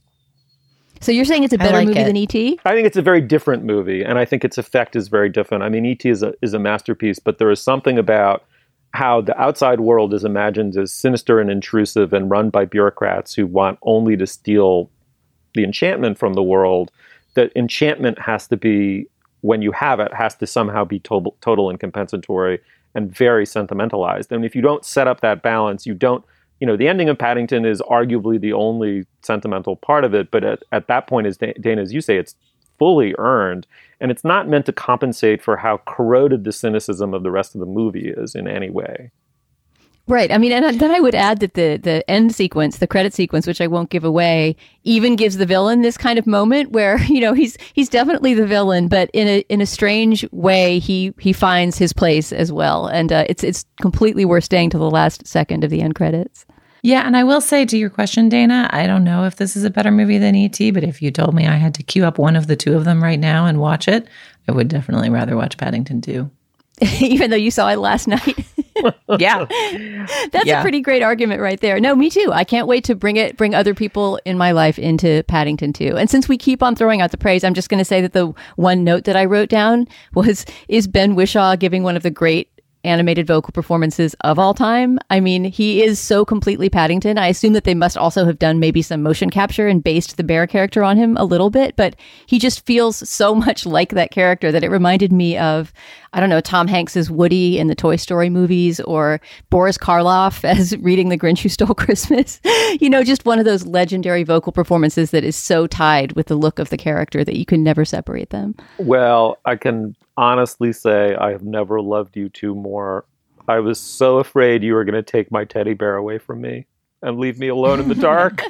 So you're saying it's a better movie than E.T.? I think it's a very different movie, and I think its effect is very different. I mean, E.T. is a masterpiece, but there is something about how the outside world is imagined as sinister and intrusive and run by bureaucrats who want only to steal the enchantment from the world. That enchantment has to be, when you have it, has to somehow be total and compensatory and very sentimentalized. And if you don't set up that balance, you don't, the ending of Paddington is arguably the only sentimental part of it. But at that point, as Dana, as you say, it's fully earned. And it's not meant to compensate for how corroded the cynicism of the rest of the movie is in any way. Right. I mean, and then I would add that the end sequence, the credit sequence, which I won't give away, even gives the villain this kind of moment where, he's definitely the villain, but in a strange way, he finds his place as well. And it's completely worth staying to the last second of the end credits. Yeah, and I will say to your question, Dana, I don't know if this is a better movie than E.T., but if you told me I had to queue up one of the two of them right now and watch it, I would definitely rather watch Paddington 2. Even though you saw it last night. Yeah. That's a pretty great argument right there. No, me too. I can't wait to bring other people in my life into Paddington 2. And since we keep on throwing out the praise, I'm just going to say that the one note that I wrote down is Ben Whishaw giving one of the great animated vocal performances of all time. I mean, he is so completely Paddington. I assume that they must also have done maybe some motion capture and based the bear character on him a little bit, but he just feels so much like that character that it reminded me of, I don't know, Tom Hanks's Woody in the Toy Story movies, or Boris Karloff as reading The Grinch Who Stole Christmas. Just one of those legendary vocal performances that is so tied with the look of the character that you can never separate them. Well, I can honestly say I have never loved you two more. I was so afraid you were going to take my teddy bear away from me and leave me alone in the dark.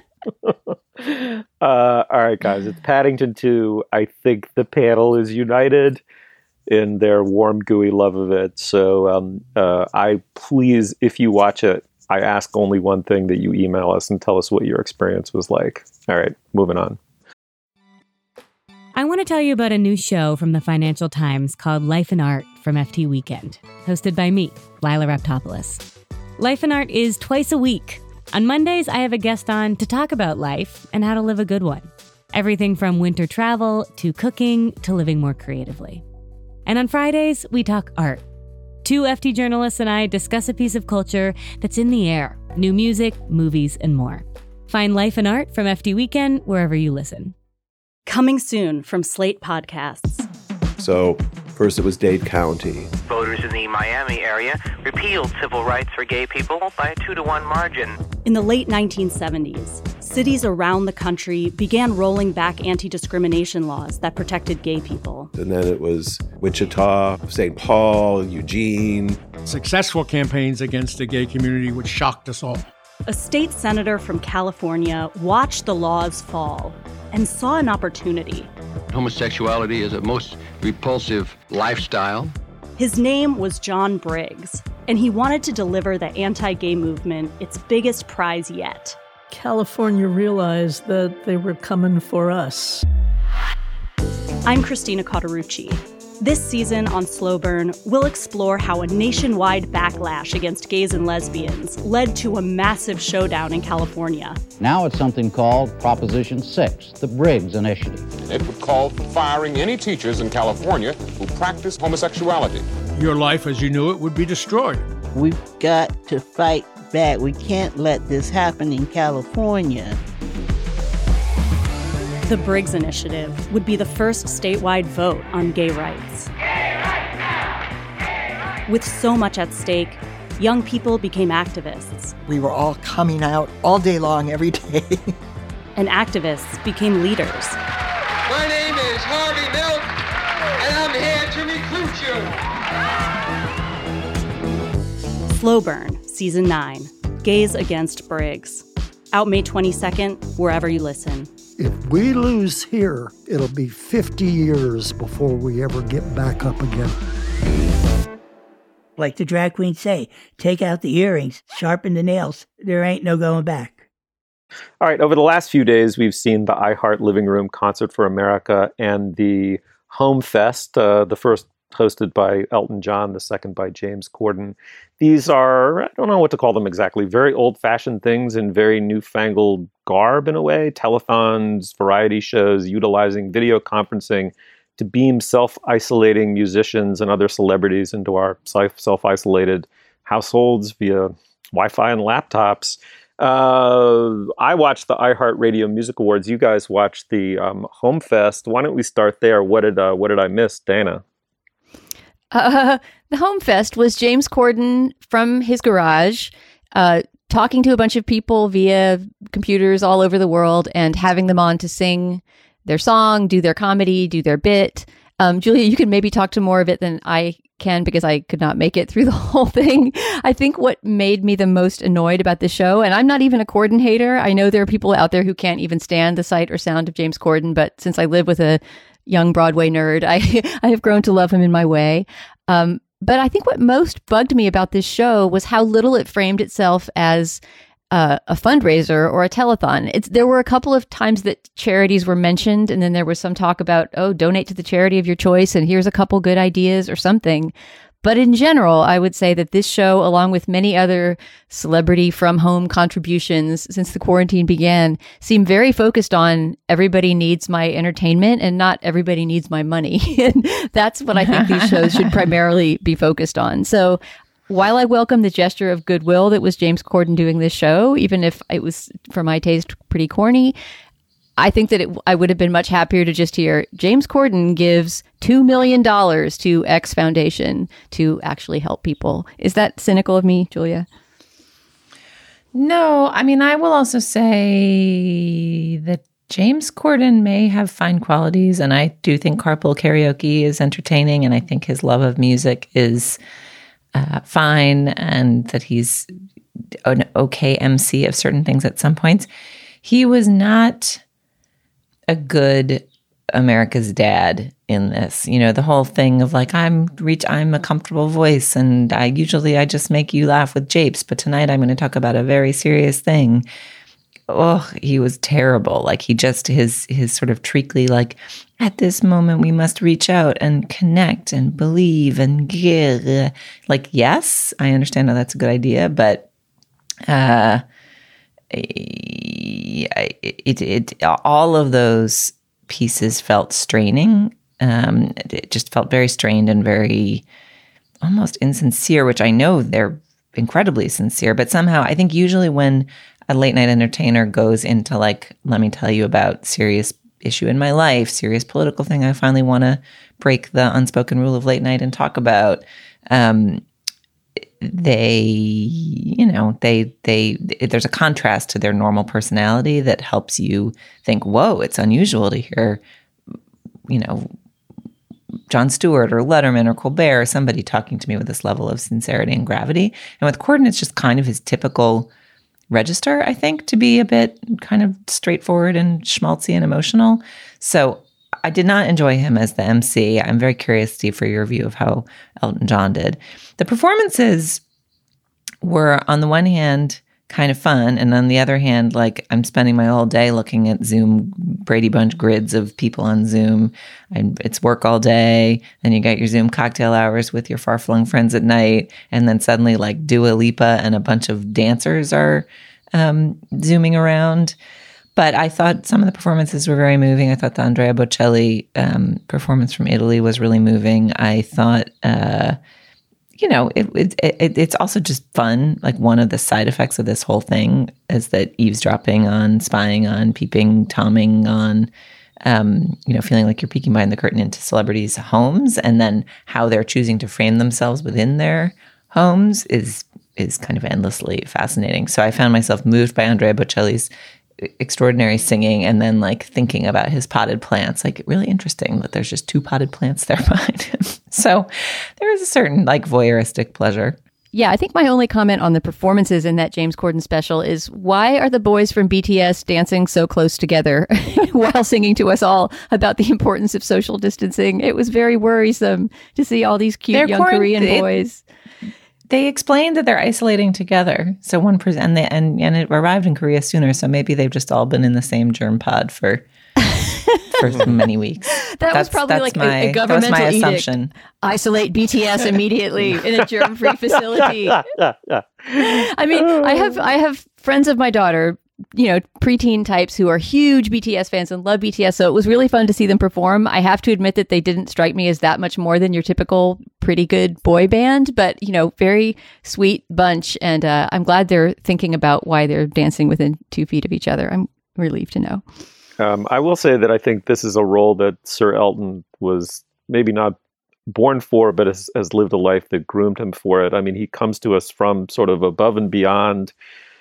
All right, guys, it's Paddington 2. I think the panel is united in their warm, gooey love of it. So I please, if you watch it, I ask only one thing, that you email us and tell us what your experience was like. All right, moving on. I want to tell you about a new show from the Financial Times called Life and Art from FT Weekend, hosted by me, Lila Raptopoulos. Life and Art is twice a week. On Mondays, I have a guest on to talk about life and how to live a good one. Everything from winter travel to cooking to living more creatively. And on Fridays, we talk art. Two FT journalists and I discuss a piece of culture that's in the air, new music, movies, and more. Find Life and Art from FT Weekend wherever you listen. Coming soon from Slate Podcasts. So, first it was Dade County. Voters in the Miami area repealed civil rights for gay people by a 2-to-1 margin. In the late 1970s, cities around the country began rolling back anti-discrimination laws that protected gay people. And then it was Wichita, St. Paul, Eugene. Successful campaigns against the gay community, which shocked us all. A state senator from California watched the laws fall and saw an opportunity. Homosexuality is a most repulsive lifestyle. His name was John Briggs, and he wanted to deliver the anti-gay movement its biggest prize yet. California realized that they were coming for us. I'm Christina Cauterucci. This season on Slow Burn, we'll explore how a nationwide backlash against gays and lesbians led to a massive showdown in California. Now it's something called Proposition 6, the Briggs Initiative. It would call for firing any teachers in California who practice homosexuality. Your life as you knew it would be destroyed. We've got to fight back. We can't let this happen in California. The Briggs Initiative would be the first statewide vote on gay rights. Gay rights now! Gay rights! With so much at stake, young people became activists. We were all coming out all day long, every day. And activists became leaders. My name is Harvey Milk, and I'm here to recruit you. Slow Burn, Season 9, Gays Against Briggs. Out May 22nd, wherever you listen. If we lose here, it'll be 50 years before we ever get back up again. Like the drag queens say, take out the earrings, sharpen the nails. There ain't no going back. All right, over the last few days, we've seen the iHeart Living Room Concert for America and the Home Fest, the first hosted by Elton John, the second by James Corden. These are, I don't know what to call them exactly, very old-fashioned things in very newfangled garb in a way, telethons, variety shows, utilizing video conferencing to beam self-isolating musicians and other celebrities into our self-isolated households via Wi-Fi and laptops. I watched the iHeartRadio Music Awards. You guys watched the Home Fest. Why don't we start there? What did I miss, Dana? The Home Fest was James Corden from his garage, talking to a bunch of people via computers all over the world and having them on to sing their song, do their comedy, do their bit. Julia, you can maybe talk to more of it than I can because I could not make it through the whole thing. I think what made me the most annoyed about the show, and I'm not even a Corden hater. I know there are people out there who can't even stand the sight or sound of James Corden, but since I live with a young Broadway nerd, I have grown to love him in my way. But I think what most bugged me about this show was how little it framed itself as a fundraiser or a telethon. There were a couple of times that charities were mentioned, and then there was some talk about, donate to the charity of your choice, and here's a couple good ideas or something. But in general, I would say that this show, along with many other celebrity from home contributions since the quarantine began, seem very focused on everybody needs my entertainment and not everybody needs my money. And that's what I think these shows should primarily be focused on. So while I welcome the gesture of goodwill that was James Corden doing this show, even if it was, for my taste, pretty corny, I think that I would have been much happier to just hear James Corden gives $2 million to X Foundation to actually help people. Is that cynical of me, Julia? No, I mean, I will also say that James Corden may have fine qualities, and I do think Carpool Karaoke is entertaining, and I think his love of music is fine, and that he's an okay MC of certain things at some points. He was not a good America's Dad in this. You know, the whole thing of like, I'm a comfortable voice, and I just make you laugh with japes, but tonight I'm going to talk about a very serious thing. Oh, he was terrible. Like his sort of treacly, like, at this moment we must reach out and connect and believe and give. Like, yes, I understand how that's a good idea, but all of those pieces felt straining. It just felt very strained and very almost insincere, which I know they're incredibly sincere, but somehow I think usually when a late night entertainer goes into like, let me tell you about serious issue in my life, serious political thing I finally want to break the unspoken rule of late night and talk about, there's a contrast to their normal personality that helps you think, whoa, it's unusual to hear, Jon Stewart or Letterman or Colbert or somebody talking to me with this level of sincerity and gravity. And with Corden, it's just kind of his typical register, I think, to be a bit kind of straightforward and schmaltzy and emotional. So I did not enjoy him as the MC. I'm very curious, Steve, for your view of how Elton John did. The performances were, on the one hand, kind of fun, and on the other hand, like, I'm spending my whole day looking at Zoom Brady Bunch grids of people on Zoom. It's work all day, then you got your Zoom cocktail hours with your far-flung friends at night, and then suddenly, like, Dua Lipa and a bunch of dancers are zooming around. But I thought some of the performances were very moving. I thought the Andrea Bocelli performance from Italy was really moving. I thought, it's also just fun. Like, one of the side effects of this whole thing is that eavesdropping on, spying on, peeping, tomming on, feeling like you're peeking behind the curtain into celebrities' homes, and then how they're choosing to frame themselves within their homes is kind of endlessly fascinating. So I found myself moved by Andrea Bocelli's extraordinary singing, and then like thinking about his potted plants. Like, really interesting that there's just 2 potted plants there behind him. So there is a certain like voyeuristic pleasure. Yeah, I think my only comment on the performances in that James Corden special is, why are the boys from BTS dancing so close together while singing to us all about the importance of social distancing? It was very worrisome to see all these cute young Korean boys. They explained that they're isolating together. So one person, and it arrived in Korea sooner, so maybe they've just all been in the same germ pod for many weeks. That's probably like a governmental my edict. assumption. Isolate BTS immediately in a germ-free facility. I mean, I have friends of my daughter, preteen types who are huge BTS fans and love BTS. So it was really fun to see them perform. I have to admit that they didn't strike me as that much more than your typical pretty good boy band, but very sweet bunch. And I'm glad they're thinking about why they're dancing within 2 feet of each other. I'm relieved to know. I will say that I think this is a role that Sir Elton was maybe not born for, but has lived a life that groomed him for it. I mean, he comes to us from sort of above and beyond,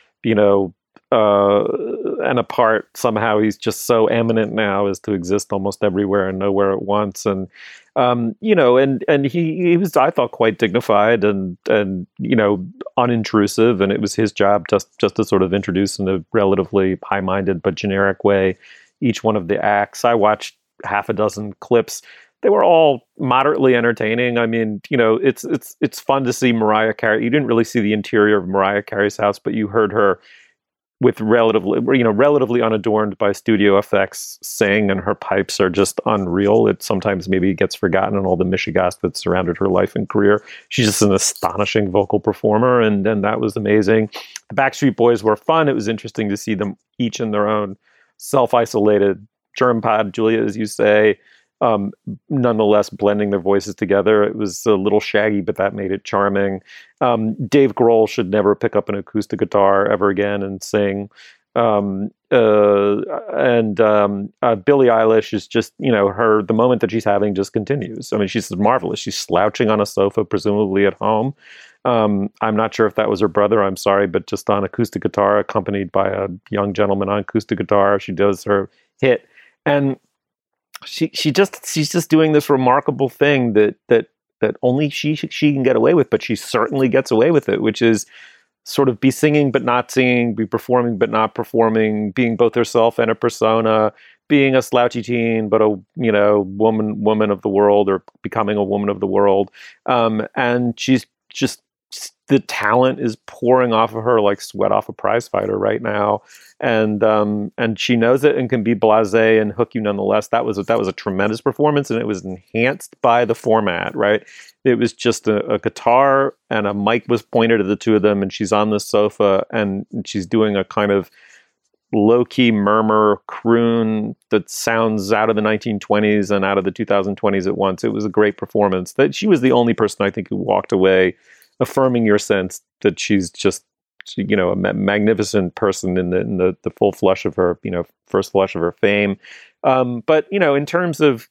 and apart. Somehow he's just so eminent now as to exist almost everywhere and nowhere at once. And, and he was, I thought, quite dignified and unintrusive. And it was his job just to sort of introduce in a relatively high-minded but generic way each one of the acts. I watched half a dozen clips. They were all moderately entertaining. I mean, it's fun to see Mariah Carey. You didn't really see the interior of Mariah Carey's house, but you heard her with relatively unadorned by studio effects sing, and her pipes are just unreal. It sometimes maybe gets forgotten in all the mishigas that surrounded her life and career. She's just an astonishing vocal performer, and that was amazing. The Backstreet Boys were fun. It was interesting to see them each in their own self-isolated germ pod, Julia, as you say, nonetheless blending their voices together. It was a little shaggy, but that made it charming. Dave Grohl should never pick up an acoustic guitar ever again and sing. Billie Eilish is just, the moment that she's having just continues. I mean, she's marvelous. She's slouching on a sofa, presumably at home. I'm not sure if that was her brother. I'm sorry, but just on acoustic guitar, accompanied by a young gentleman on acoustic guitar, she does her hit. And she's just doing this remarkable thing that only she can get away with, but she certainly gets away with it, which is sort of be singing but not singing, be performing but not performing, being both herself and a persona, being a slouchy teen but a woman of the world, or becoming a woman of the world. And she's just, the talent is pouring off of her like sweat off a prize fighter right now, and she knows it and can be blasé and hook you nonetheless. That was a tremendous performance, and it was enhanced by the format. Right, it was just a guitar and a mic was pointed at the two of them, and she's on the sofa and she's doing a kind of low-key murmur croon that sounds out of the 1920s and out of the 2020s at once. It was a great performance. That she was the only person I think who walked away affirming your sense that she's just, a magnificent person in the full flush of her, first flush of her fame. But, in terms of,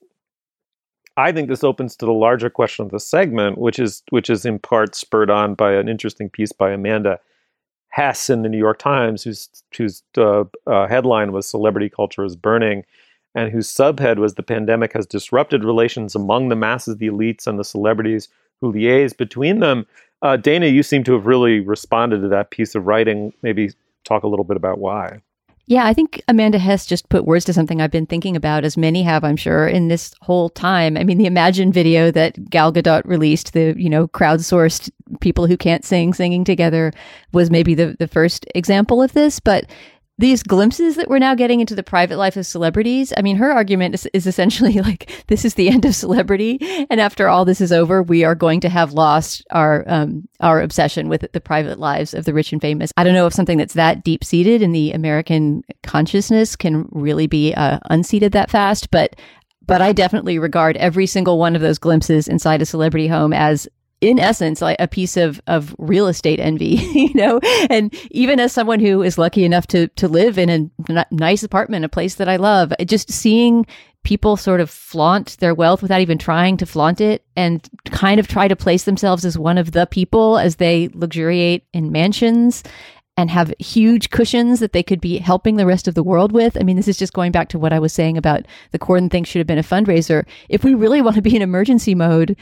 I think this opens to the larger question of the segment, which is in part spurred on by an interesting piece by Amanda Hess in the New York Times, whose headline was "Celebrity Culture is Burning," and whose subhead was "The pandemic has disrupted relations among the masses, the elites, and the celebrities who liaise between them." Dana, you seem to have really responded to that piece of writing. Maybe talk a little bit about why. Yeah, I think Amanda Hess just put words to something I've been thinking about, as many have, I'm sure, in this whole time. I mean, the Imagine video that Gal Gadot released, the, crowdsourced people who can't singing together, was maybe the first example of this. But these glimpses that we're now getting into the private life of celebrities, I mean, her argument is essentially like, this is the end of celebrity. And after all this is over, we are going to have lost our obsession with the private lives of the rich and famous. I don't know if something that's that deep-seated in the American consciousness can really be unseated that fast. But I definitely regard every single one of those glimpses inside a celebrity home as, in essence, like a piece of real estate envy, and even as someone who is lucky enough to live in a nice apartment, a place that I love, just seeing people sort of flaunt their wealth without even trying to flaunt it, and kind of try to place themselves as one of the people as they luxuriate in mansions and have huge cushions that they could be helping the rest of the world with. I mean, this is just going back to what I was saying about the Corden thing should have been a fundraiser. If we really want to be in emergency mode,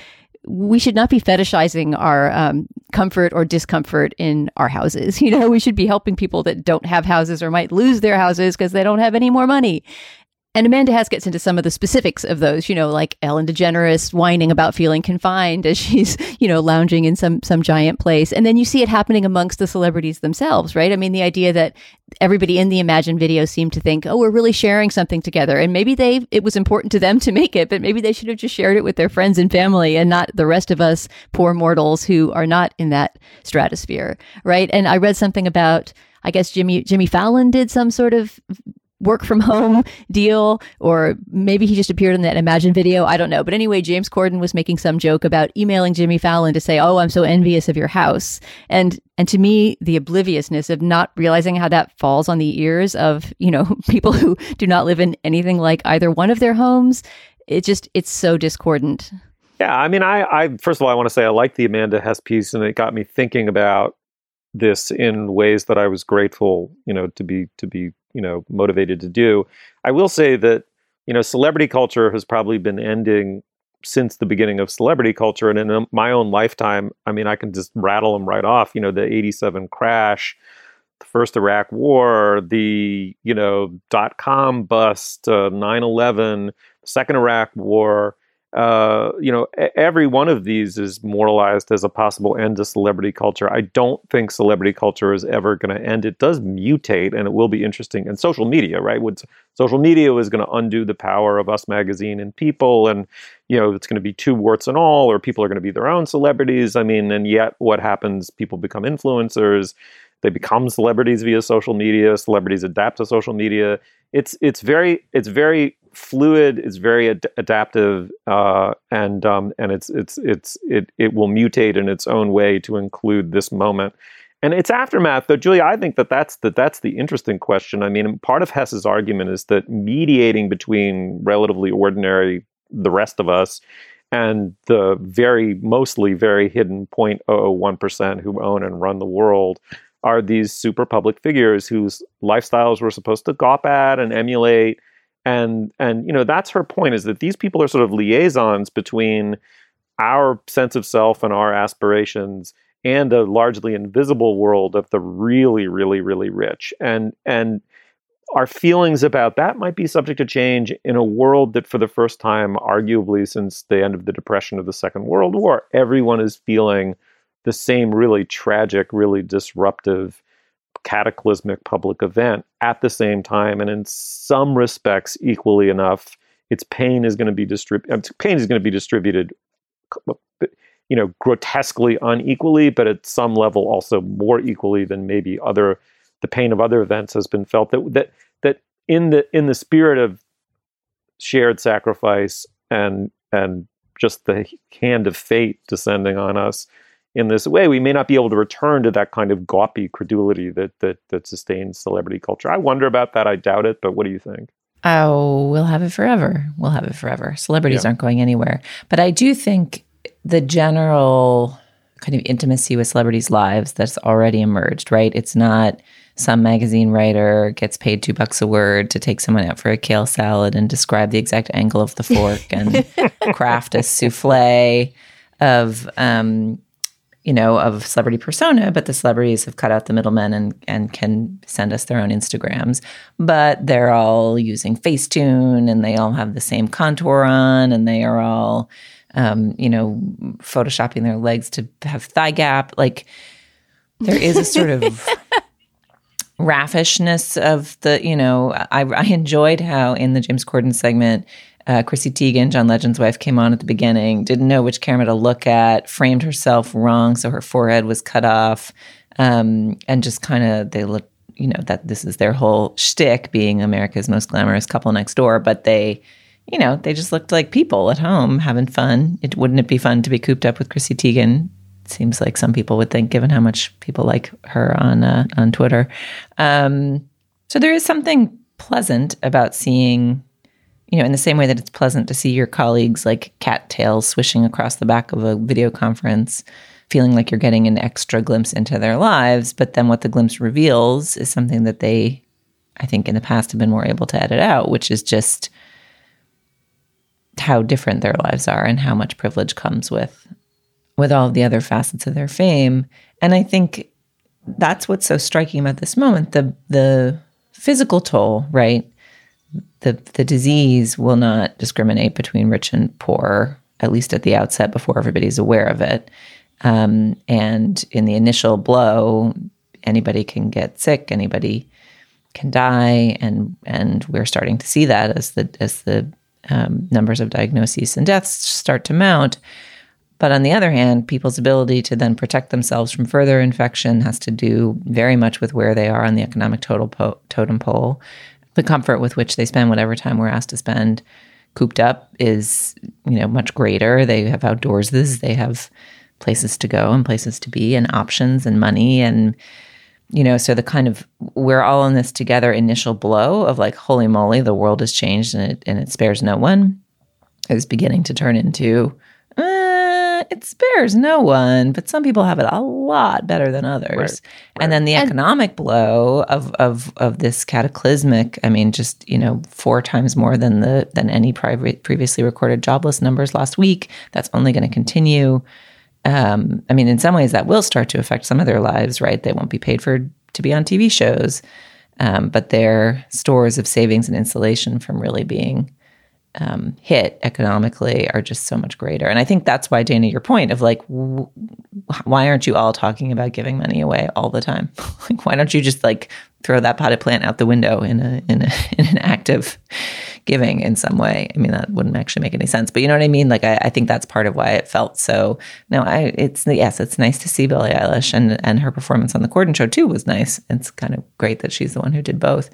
we should not be fetishizing our comfort or discomfort in our houses. You know, we should be helping people that don't have houses or might lose their houses because they don't have any more money. And Amanda Hess gets into some of the specifics of those, you know, like Ellen DeGeneres whining about feeling confined as she's, you know, lounging in some giant place. And then you see it happening amongst the celebrities themselves, right? I mean, the idea that everybody in the Imagine video seemed to think, oh, we're really sharing something together. And maybe it was important to them to make it, but maybe they should have just shared it with their friends and family and not the rest of us poor mortals who are not in that stratosphere, right? And I read something about, I guess Jimmy Fallon did some sort of work from home deal, or maybe he just appeared in that Imagine video. I don't know. But anyway, James Corden was making some joke about emailing Jimmy Fallon to say, oh, I'm so envious of your house. And to me, the obliviousness of not realizing how that falls on the ears of, you know, people who do not live in anything like either one of their homes. It's so discordant. Yeah. I mean, I first of all, I want to say I like the Amanda Hess piece, and it got me thinking about this in ways that I was grateful, you know, to be you know, motivated to do. I will say that, you know, celebrity culture has probably been ending since the beginning of celebrity culture. And in my own lifetime, I mean, I can just rattle them right off, you know, the 87 crash, the first Iraq war, the, you know, .com bust, 9/11, second Iraq war. You know, every one of these is moralized as a possible end to celebrity culture. I don't think celebrity culture is ever going to end. It does mutate, and it will be interesting. And social media, right? Social media is going to undo the power of Us Magazine and People, and, you know, it's going to be two warts and all, or people are going to be their own celebrities. I mean, and yet what happens? People become influencers. They become celebrities via social media. Celebrities adapt to social media. It's very fluid. It's very adaptive, and it will mutate in its own way to include this moment and its aftermath. Though, Julia, I think that's the interesting question. I mean, part of Hess's argument is that mediating between relatively ordinary, the rest of us, and the mostly very hidden 0.001% who own and run the world are these super public figures whose lifestyles we're supposed to gawp at and emulate. And you know, that's her point, is that these people are sort of liaisons between our sense of self and our aspirations and a largely invisible world of the really, really, really rich. And our feelings about that might be subject to change in a world that, for the first time, arguably since the end of the Depression of the Second World War, everyone is feeling the same really tragic, really disruptive, cataclysmic public event at the same time, and in some respects, equally enough, its pain is going to be distributed, you know, grotesquely unequally, but at some level also more equally than maybe the pain of other events has been felt. That in the spirit of shared sacrifice and just the hand of fate descending on us in this way, we may not be able to return to that kind of gawpy credulity that sustains celebrity culture. I wonder about that. I doubt it, but what do you think? Oh, we'll have it forever. Celebrities aren't going anywhere. But I do think the general kind of intimacy with celebrities' lives that's already emerged, right? It's not some magazine writer gets paid $2 a word to take someone out for a kale salad and describe the exact angle of the fork and craft a souffle of celebrity persona, but the celebrities have cut out the middlemen and can send us their own Instagrams. But they're all using Facetune, and they all have the same contour on, and they are all, photoshopping their legs to have thigh gap. Like, there is a sort of raffishness of the, I enjoyed how in the James Corden segment, Chrissy Teigen, John Legend's wife, came on at the beginning, didn't know which camera to look at, framed herself wrong, so her forehead was cut off, and just kind of, they look, that this is their whole shtick, being America's most glamorous couple next door, but they just looked like people at home having fun. Wouldn't it be fun to be cooped up with Chrissy Teigen? It seems like some people would think, given how much people like her on Twitter. So there is something pleasant about seeing, in the same way that it's pleasant to see your colleagues like cattails swishing across the back of a video conference, feeling like you're getting an extra glimpse into their lives. But then what the glimpse reveals is something that they, I think in the past, have been more able to edit out, which is just how different their lives are and how much privilege comes with all of the other facets of their fame. And I think that's what's so striking about this moment. The physical toll, right? The disease will not discriminate between rich and poor, at least at the outset before everybody's aware of it. And in the initial blow, anybody can get sick, anybody can die, and we're starting to see that as the numbers of diagnoses and deaths start to mount. But on the other hand, people's ability to then protect themselves from further infection has to do very much with where they are on the economic totem pole. The comfort with which they spend whatever time we're asked to spend cooped up is, much greater. They have outdoorses, they have places to go and places to be and options and money. And, so the kind of, we're all in this together initial blow of like, holy moly, the world has changed and it spares no one, is beginning to turn into, it spares no one, but some people have it a lot better than others. Right. And then the economic blow of this cataclysmic, 4 times more than any previously recorded jobless numbers last week. That's only going to continue. In some ways that will start to affect some of their lives, right? They won't be paid to be on TV shows, but their stores of savings and insulation from really being hit economically are just so much greater. And I think that's why, Dana, your point of like, why aren't you all talking about giving money away all the time? Like, why don't you just like throw that potted plant out the window in an act of giving in some way? That wouldn't actually make any sense, but you know what I mean? Like, I think that's part of why it felt so. No, it's nice to see Billie Eilish, and her performance on the Corden show too was nice. It's kind of great that she's the one who did both.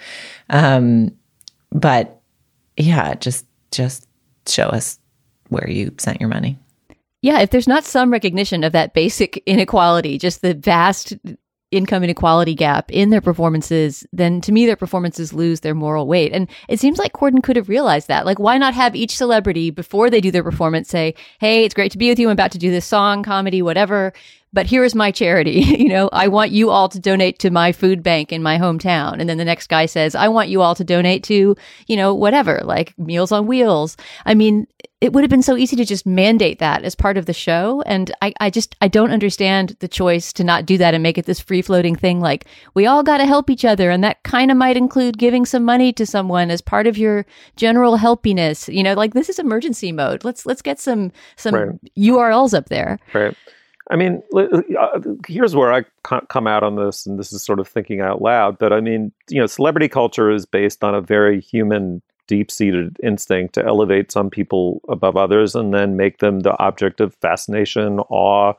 But yeah, just show us where you sent your money. Yeah, if there's not some recognition of that basic inequality, just the vast income inequality gap in their performances, then to me, their performances lose their moral weight. And it seems like Corden could have realized that. Like, why not have each celebrity, before they do their performance, say, hey, it's great to be with you. I'm about to do this song, comedy, whatever. But here is my charity. I want you all to donate to my food bank in my hometown. And then the next guy says, I want you all to donate to, whatever, like Meals on Wheels. It would have been so easy to just mandate that as part of the show. And I don't understand the choice to not do that and make it this free floating thing. Like, we all got to help each other. And that kind of might include giving some money to someone as part of your general helpiness. Like, this is emergency mode. Let's get some right. URLs up there. Right. Here's where I come out on this, and this is sort of thinking out loud, but celebrity culture is based on a very human, deep-seated instinct to elevate some people above others and then make them the object of fascination, awe,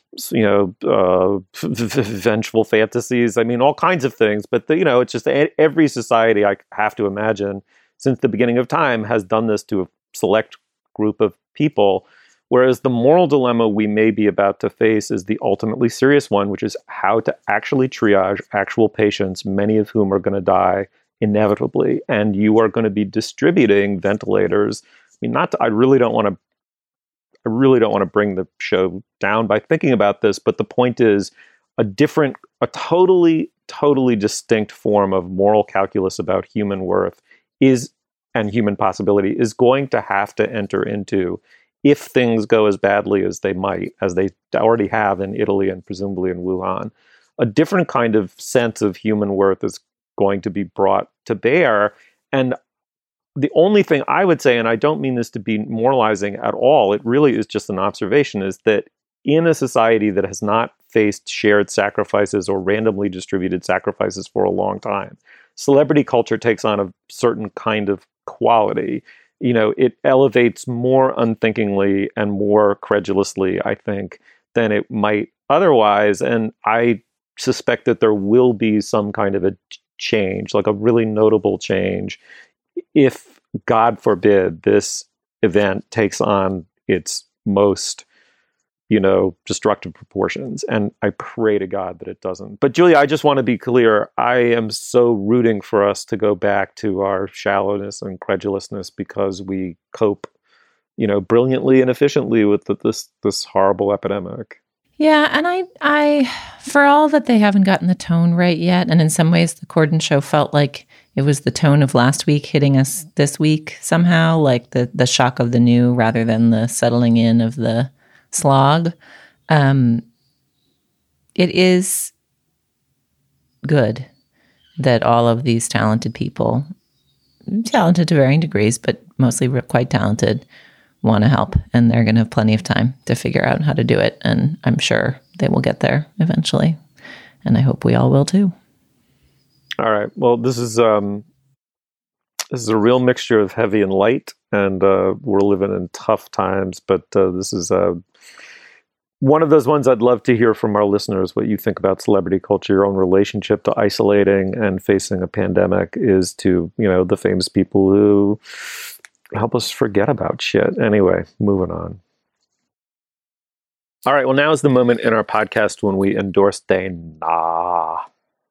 vengeful fantasies. All kinds of things. But, it's just every society, I have to imagine, since the beginning of time has done this to a select group of people. Whereas the moral dilemma we may be about to face is the ultimately serious one, which is how to actually triage actual patients, many of whom are going to die inevitably. And you are going to be distributing ventilators. I really don't want to bring the show down by thinking about this, but the point is a totally, totally distinct form of moral calculus about human worth and human possibility is going to have to enter into, if things go as badly as they might, as they already have in Italy and presumably in Wuhan. A different kind of sense of human worth is going to be brought to bear. And the only thing I would say, and I don't mean this to be moralizing at all, it really is just an observation, is that in a society that has not faced shared sacrifices or randomly distributed sacrifices for a long time, celebrity culture takes on a certain kind of quality. It elevates more unthinkingly and more credulously, I think, than it might otherwise. And I suspect that there will be some kind of a change, like a really notable change, if, God forbid, this event takes on its most, destructive proportions. And I pray to God that it doesn't. But Julia, I just want to be clear. I am so rooting for us to go back to our shallowness and credulousness because we cope, brilliantly and efficiently with this horrible epidemic. Yeah, and I, for all that they haven't gotten the tone right yet, and in some ways the Corden show felt like it was the tone of last week hitting us this week somehow, like the shock of the new rather than the settling in of the slog. It is good that all of these talented people, talented to varying degrees, but mostly quite talented, want to help. And they're going to have plenty of time to figure out how to do it. And I'm sure they will get there eventually. And I hope we all will too. All right. Well, this is a real mixture of heavy and light, and we're living in tough times. But this is one of those ones I'd love to hear from our listeners. What you think about celebrity culture, your own relationship to isolating and facing a pandemic is to, the famous people who help us forget about shit. Anyway, moving on. All right. Well, now is the moment in our podcast when we endorse Dana.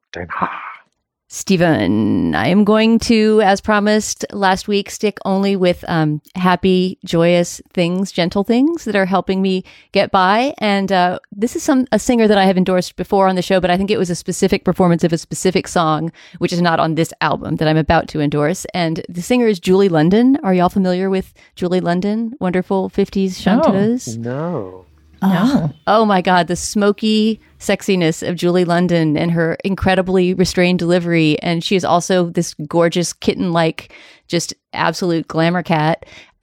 Stephen, I am going to, as promised last week, stick only with happy, joyous things, gentle things that are helping me get by. And this is a singer that I have endorsed before on the show, but I think it was a specific performance of a specific song, which is not on this album that I'm about to endorse. And the singer is Julie London. Are y'all familiar with Julie London? Wonderful 50s chanteuse? No. No. Oh my God, the smoky sexiness of Julie London and her incredibly restrained delivery. And she is also this gorgeous kitten-like, just absolute glamour cat.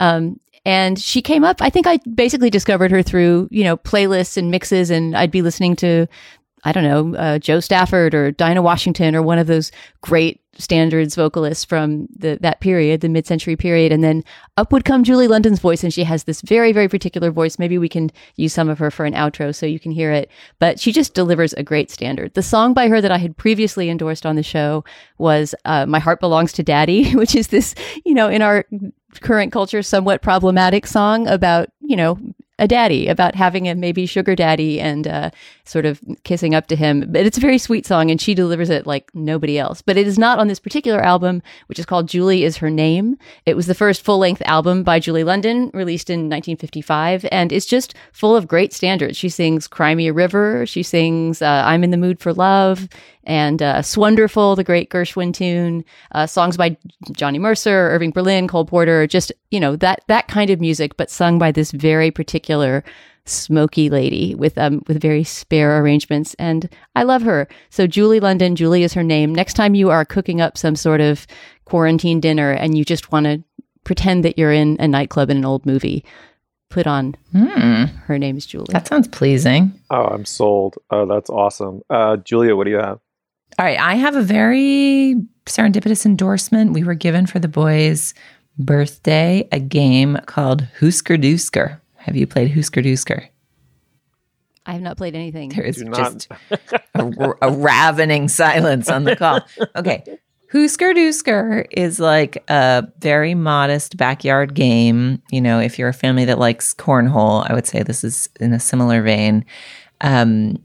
And she came up, I think I basically discovered her through, playlists and mixes, and I'd be listening to, I don't know, Joe Stafford or Dinah Washington or one of those great standards vocalists from that period, the mid-century period. And then up would come Julie London's voice, and she has this very, very particular voice. Maybe we can use some of her for an outro so you can hear it. But she just delivers a great standard. The song by her that I had previously endorsed on the show was My Heart Belongs to Daddy, which is this, in our current culture, somewhat problematic song about, a daddy, about having a maybe sugar daddy and sort of kissing up to him. But it's a very sweet song, and she delivers it like nobody else. But it is not on this particular album, which is called Julie Is Her Name. It was the first full-length album by Julie London, released in 1955, and it's just full of great standards. She sings Cry Me a River. She sings I'm in the Mood for Love, and Swonderful, the great Gershwin tune, songs by Johnny Mercer, Irving Berlin, Cole Porter, just, that kind of music, but sung by this very particular smoky lady with very spare arrangements. And I love her. So Julie London, Julie Is Her Name. Next time you are cooking up some sort of quarantine dinner and you just want to pretend that you're in a nightclub in an old movie, put on Her Name is Julie. That sounds pleasing. Oh, I'm sold. Oh, that's awesome. Julia, what do you have? All right. I have a very serendipitous endorsement. We were given for the boys' birthday a game called Hoosker Doosker. Have you played Hoosker Doosker? I have not played anything. There is just a ravening silence on the call. Okay. Hoosker Doosker is like a very modest backyard game. If you're a family that likes cornhole, I would say this is in a similar vein. And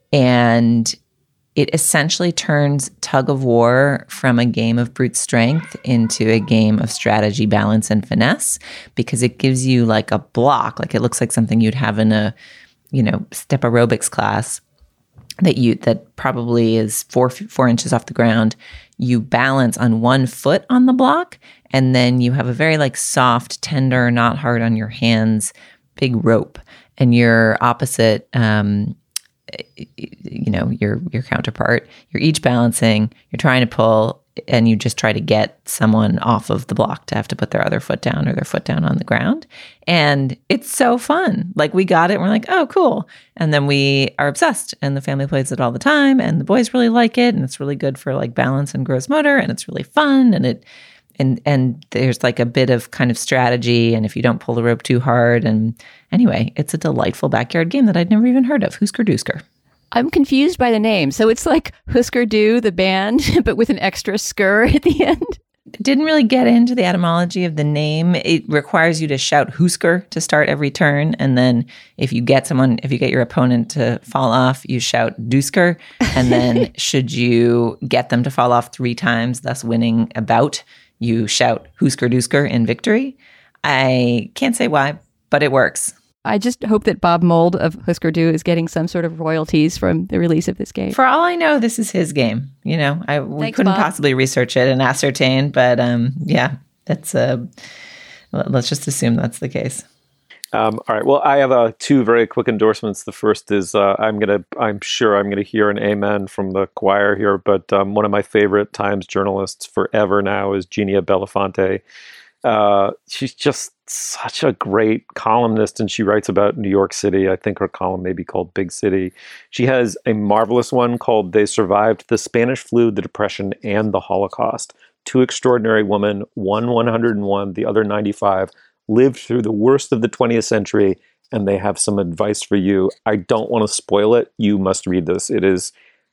it essentially turns tug of war from a game of brute strength into a game of strategy, balance, and finesse, because it gives you like a block, like it looks like something you'd have in a, step aerobics class that probably is 4 inches off the ground. You balance on one foot on the block, and then you have a very like soft, tender, not hard on your hands, big rope, and your opposite your counterpart, you're each balancing, you're trying to pull, and you just try to get someone off of the block to have to put their other foot down or their foot down on the ground. And it's so fun. Like we got it and we're like, oh, cool. And then we are obsessed, and the family plays it all the time, and the boys really like it, and it's really good for like balance and gross motor, and it's really fun, and there's like a bit of kind of strategy, and if you don't pull the rope too hard, and anyway, it's a delightful backyard game that I'd never even heard of. Hoosker Doosker. I'm confused by the name. So it's like Husker Du, the band, but with an extra skr at the end. Didn't really get into the etymology of the name. It requires you to shout Husker to start every turn. And then if you get your opponent to fall off, you shout Doosker. And then should you get them to fall off 3 times, thus winning a bout, you shout Hoosker Doosker in victory. I can't say why, but it works. I just hope that Bob Mould of Husker Du is getting some sort of royalties from the release of this game. For all I know, this is his game. We Thanks, couldn't Bob. possibly research it and ascertain, but that's let's just assume that's the case. All right. Well, I have two very quick endorsements. The first is I'm sure I'm gonna hear an amen from the choir here, but one of my favorite Times journalists forever now is Genia Belafonte. She's just such a great columnist, and she writes about New York City. I think her column may be called Big City. She has a marvelous one called "They Survived the Spanish Flu, the Depression, and the Holocaust. Two extraordinary women, one 101, the other 95, lived through the worst of the 20th century, and they have some advice for you. I don't want to spoil it. You must read this. It's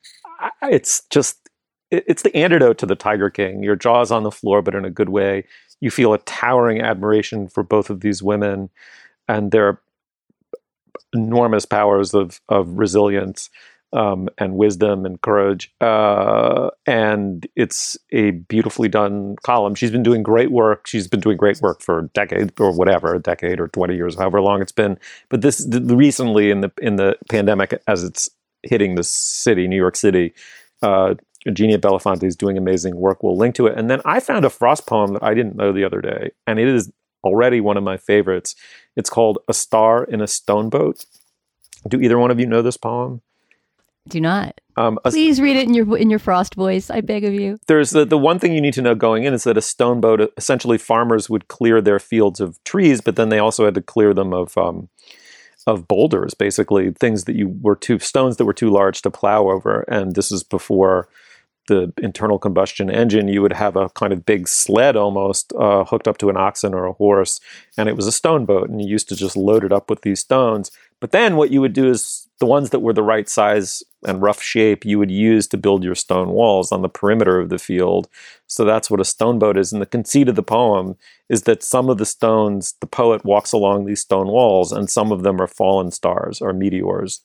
the antidote to the Tiger King. Your jaw's on the floor, but in a good way. You feel a towering admiration for both of these women and their enormous powers of resilience and wisdom and courage. And it's a beautifully done column. She's been doing great work. She's been doing great work for a decade or 20 years, however long it's been. But recently in the pandemic, as it's hitting the city, New York City, Genia Belafonte is doing amazing work. We'll link to it. And then I found a Frost poem that I didn't know the other day, and it is already one of my favorites. It's called "A Star in a Stone Boat." Do either one of you know this poem? Do not. Please read it in your Frost voice. I beg of you. There's the one thing you need to know going in is that a stone boat, essentially farmers would clear their fields of trees, but then they also had to clear them of boulders, basically stones that were too large to plow over. And this is before the internal combustion engine. You would have a kind of big sled almost hooked up to an oxen or a horse, and it was a stone boat, and you used to just load it up with these stones. But then what you would do is the ones that were the right size and rough shape you would use to build your stone walls on the perimeter of the field. So that's what a stone boat is. And the conceit of the poem is that some of the stones, the poet walks along these stone walls, and some of them are fallen stars or meteors.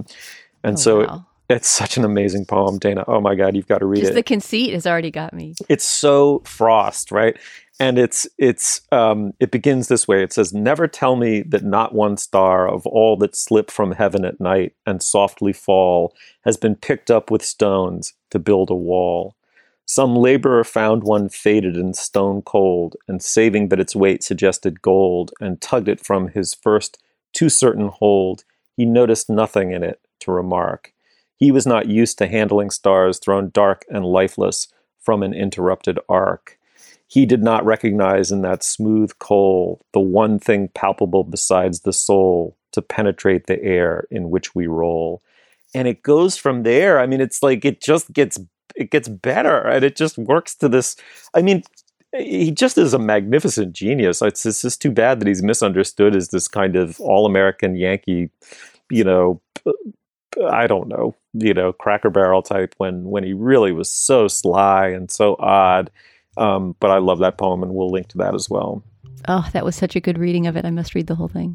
It's such an amazing poem, Dana. Oh my God, you've got to read it. Just the conceit has already got me. It's so Frost, right? And it begins this way. It says, "Never tell me that not one star of all that slip from heaven at night and softly fall has been picked up with stones to build a wall. Some laborer found one faded and stone cold, and saving that its weight suggested gold, and tugged it from his first too certain hold. He noticed nothing in it to remark. He was not used to handling stars thrown dark and lifeless from an interrupted arc. He did not recognize in that smooth coal the one thing palpable besides the soul to penetrate the air in which we roll." And it goes from there. I mean, it's like it gets better, and it just works to this. I mean, he just is a magnificent genius. It's just too bad that he's misunderstood as this kind of all-American Yankee, I don't know, Cracker Barrel type when he really was so sly and so odd. But I love that poem, and we'll link to that as well. Oh, that was such a good reading of it. I must read the whole thing.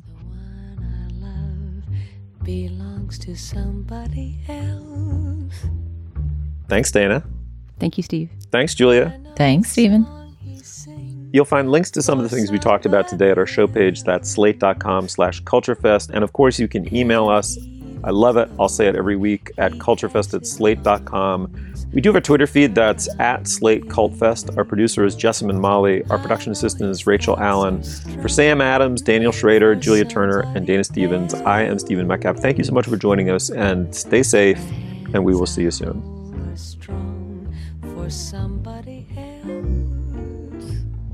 Belongs to somebody else. Thanks, Dana. Thank you, Steve. Thanks, Julia. Thanks, Stephen. You'll find links to some of the things we talked about today at our show page. That's slate.com/culturefest. And of course, you can email us. I love it. I'll say it every week at culturefest@slate.com. We do have a Twitter feed that's @SlateCultFest. Our producer is Jessamine Molly. Our production assistant is Rachel Allen. For Sam Adams, Daniel Schrader, Julia Turner, and Dana Stevens, I am Stephen Metcalf. Thank you so much for joining us, and stay safe, and we will see you soon. For somebody else,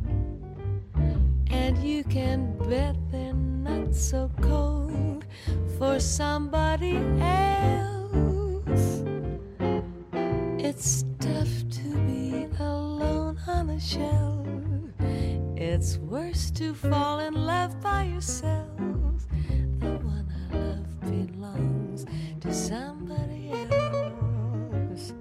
and you can bet they're not so cold for somebody else. It's tough to be alone on a shelf. It's worse to fall in love by yourself. The one I love belongs to somebody else.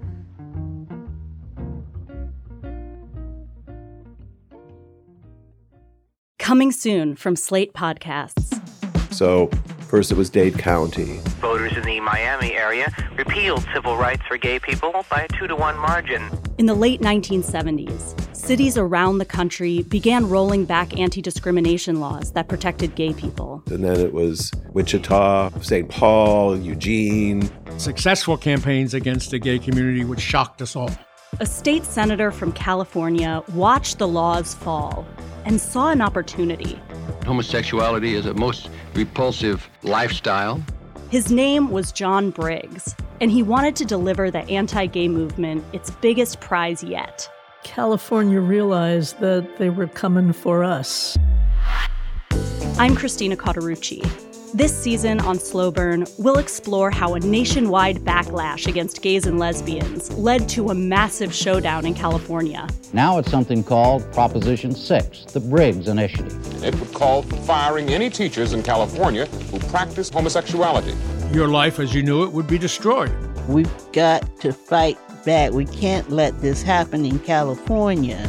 Coming soon from Slate Podcasts. So, first it was Dade County. Voters in the Miami area repealed civil rights for gay people by a 2-to-1 margin. In the late 1970s, cities around the country began rolling back anti-discrimination laws that protected gay people. And then it was Wichita, St. Paul, Eugene. Successful campaigns against the gay community, which shocked us all. A state senator from California watched the laws fall and saw an opportunity. Homosexuality is a most repulsive lifestyle. His name was John Briggs, and he wanted to deliver the anti-gay movement its biggest prize yet. California realized that they were coming for us. I'm Christina Cauterucci. This season on Slow Burn, we'll explore how a nationwide backlash against gays and lesbians led to a massive showdown in California. Now it's something called Proposition 6, the Briggs Initiative. It would call for firing any teachers in California who practice homosexuality. Your life as you knew it would be destroyed. We've got to fight back. We can't let this happen in California.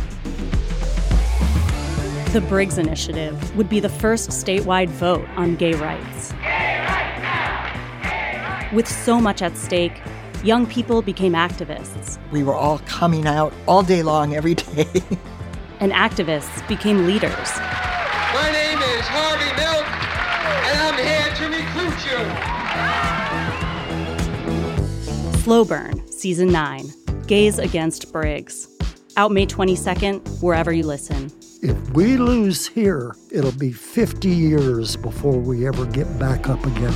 The Briggs Initiative would be the first statewide vote on gay rights. With so much at stake, young people became activists. We were all coming out all day long, every day. And activists became leaders. My name is Harvey Milk, and I'm here to recruit you. Slow Burn, Season 9, Gays Against Briggs. Out May 22nd, wherever you listen. If we lose here, it'll be 50 years before we ever get back up again.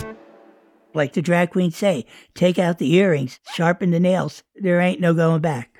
Like the drag queens say, take out the earrings, sharpen the nails. There ain't no going back.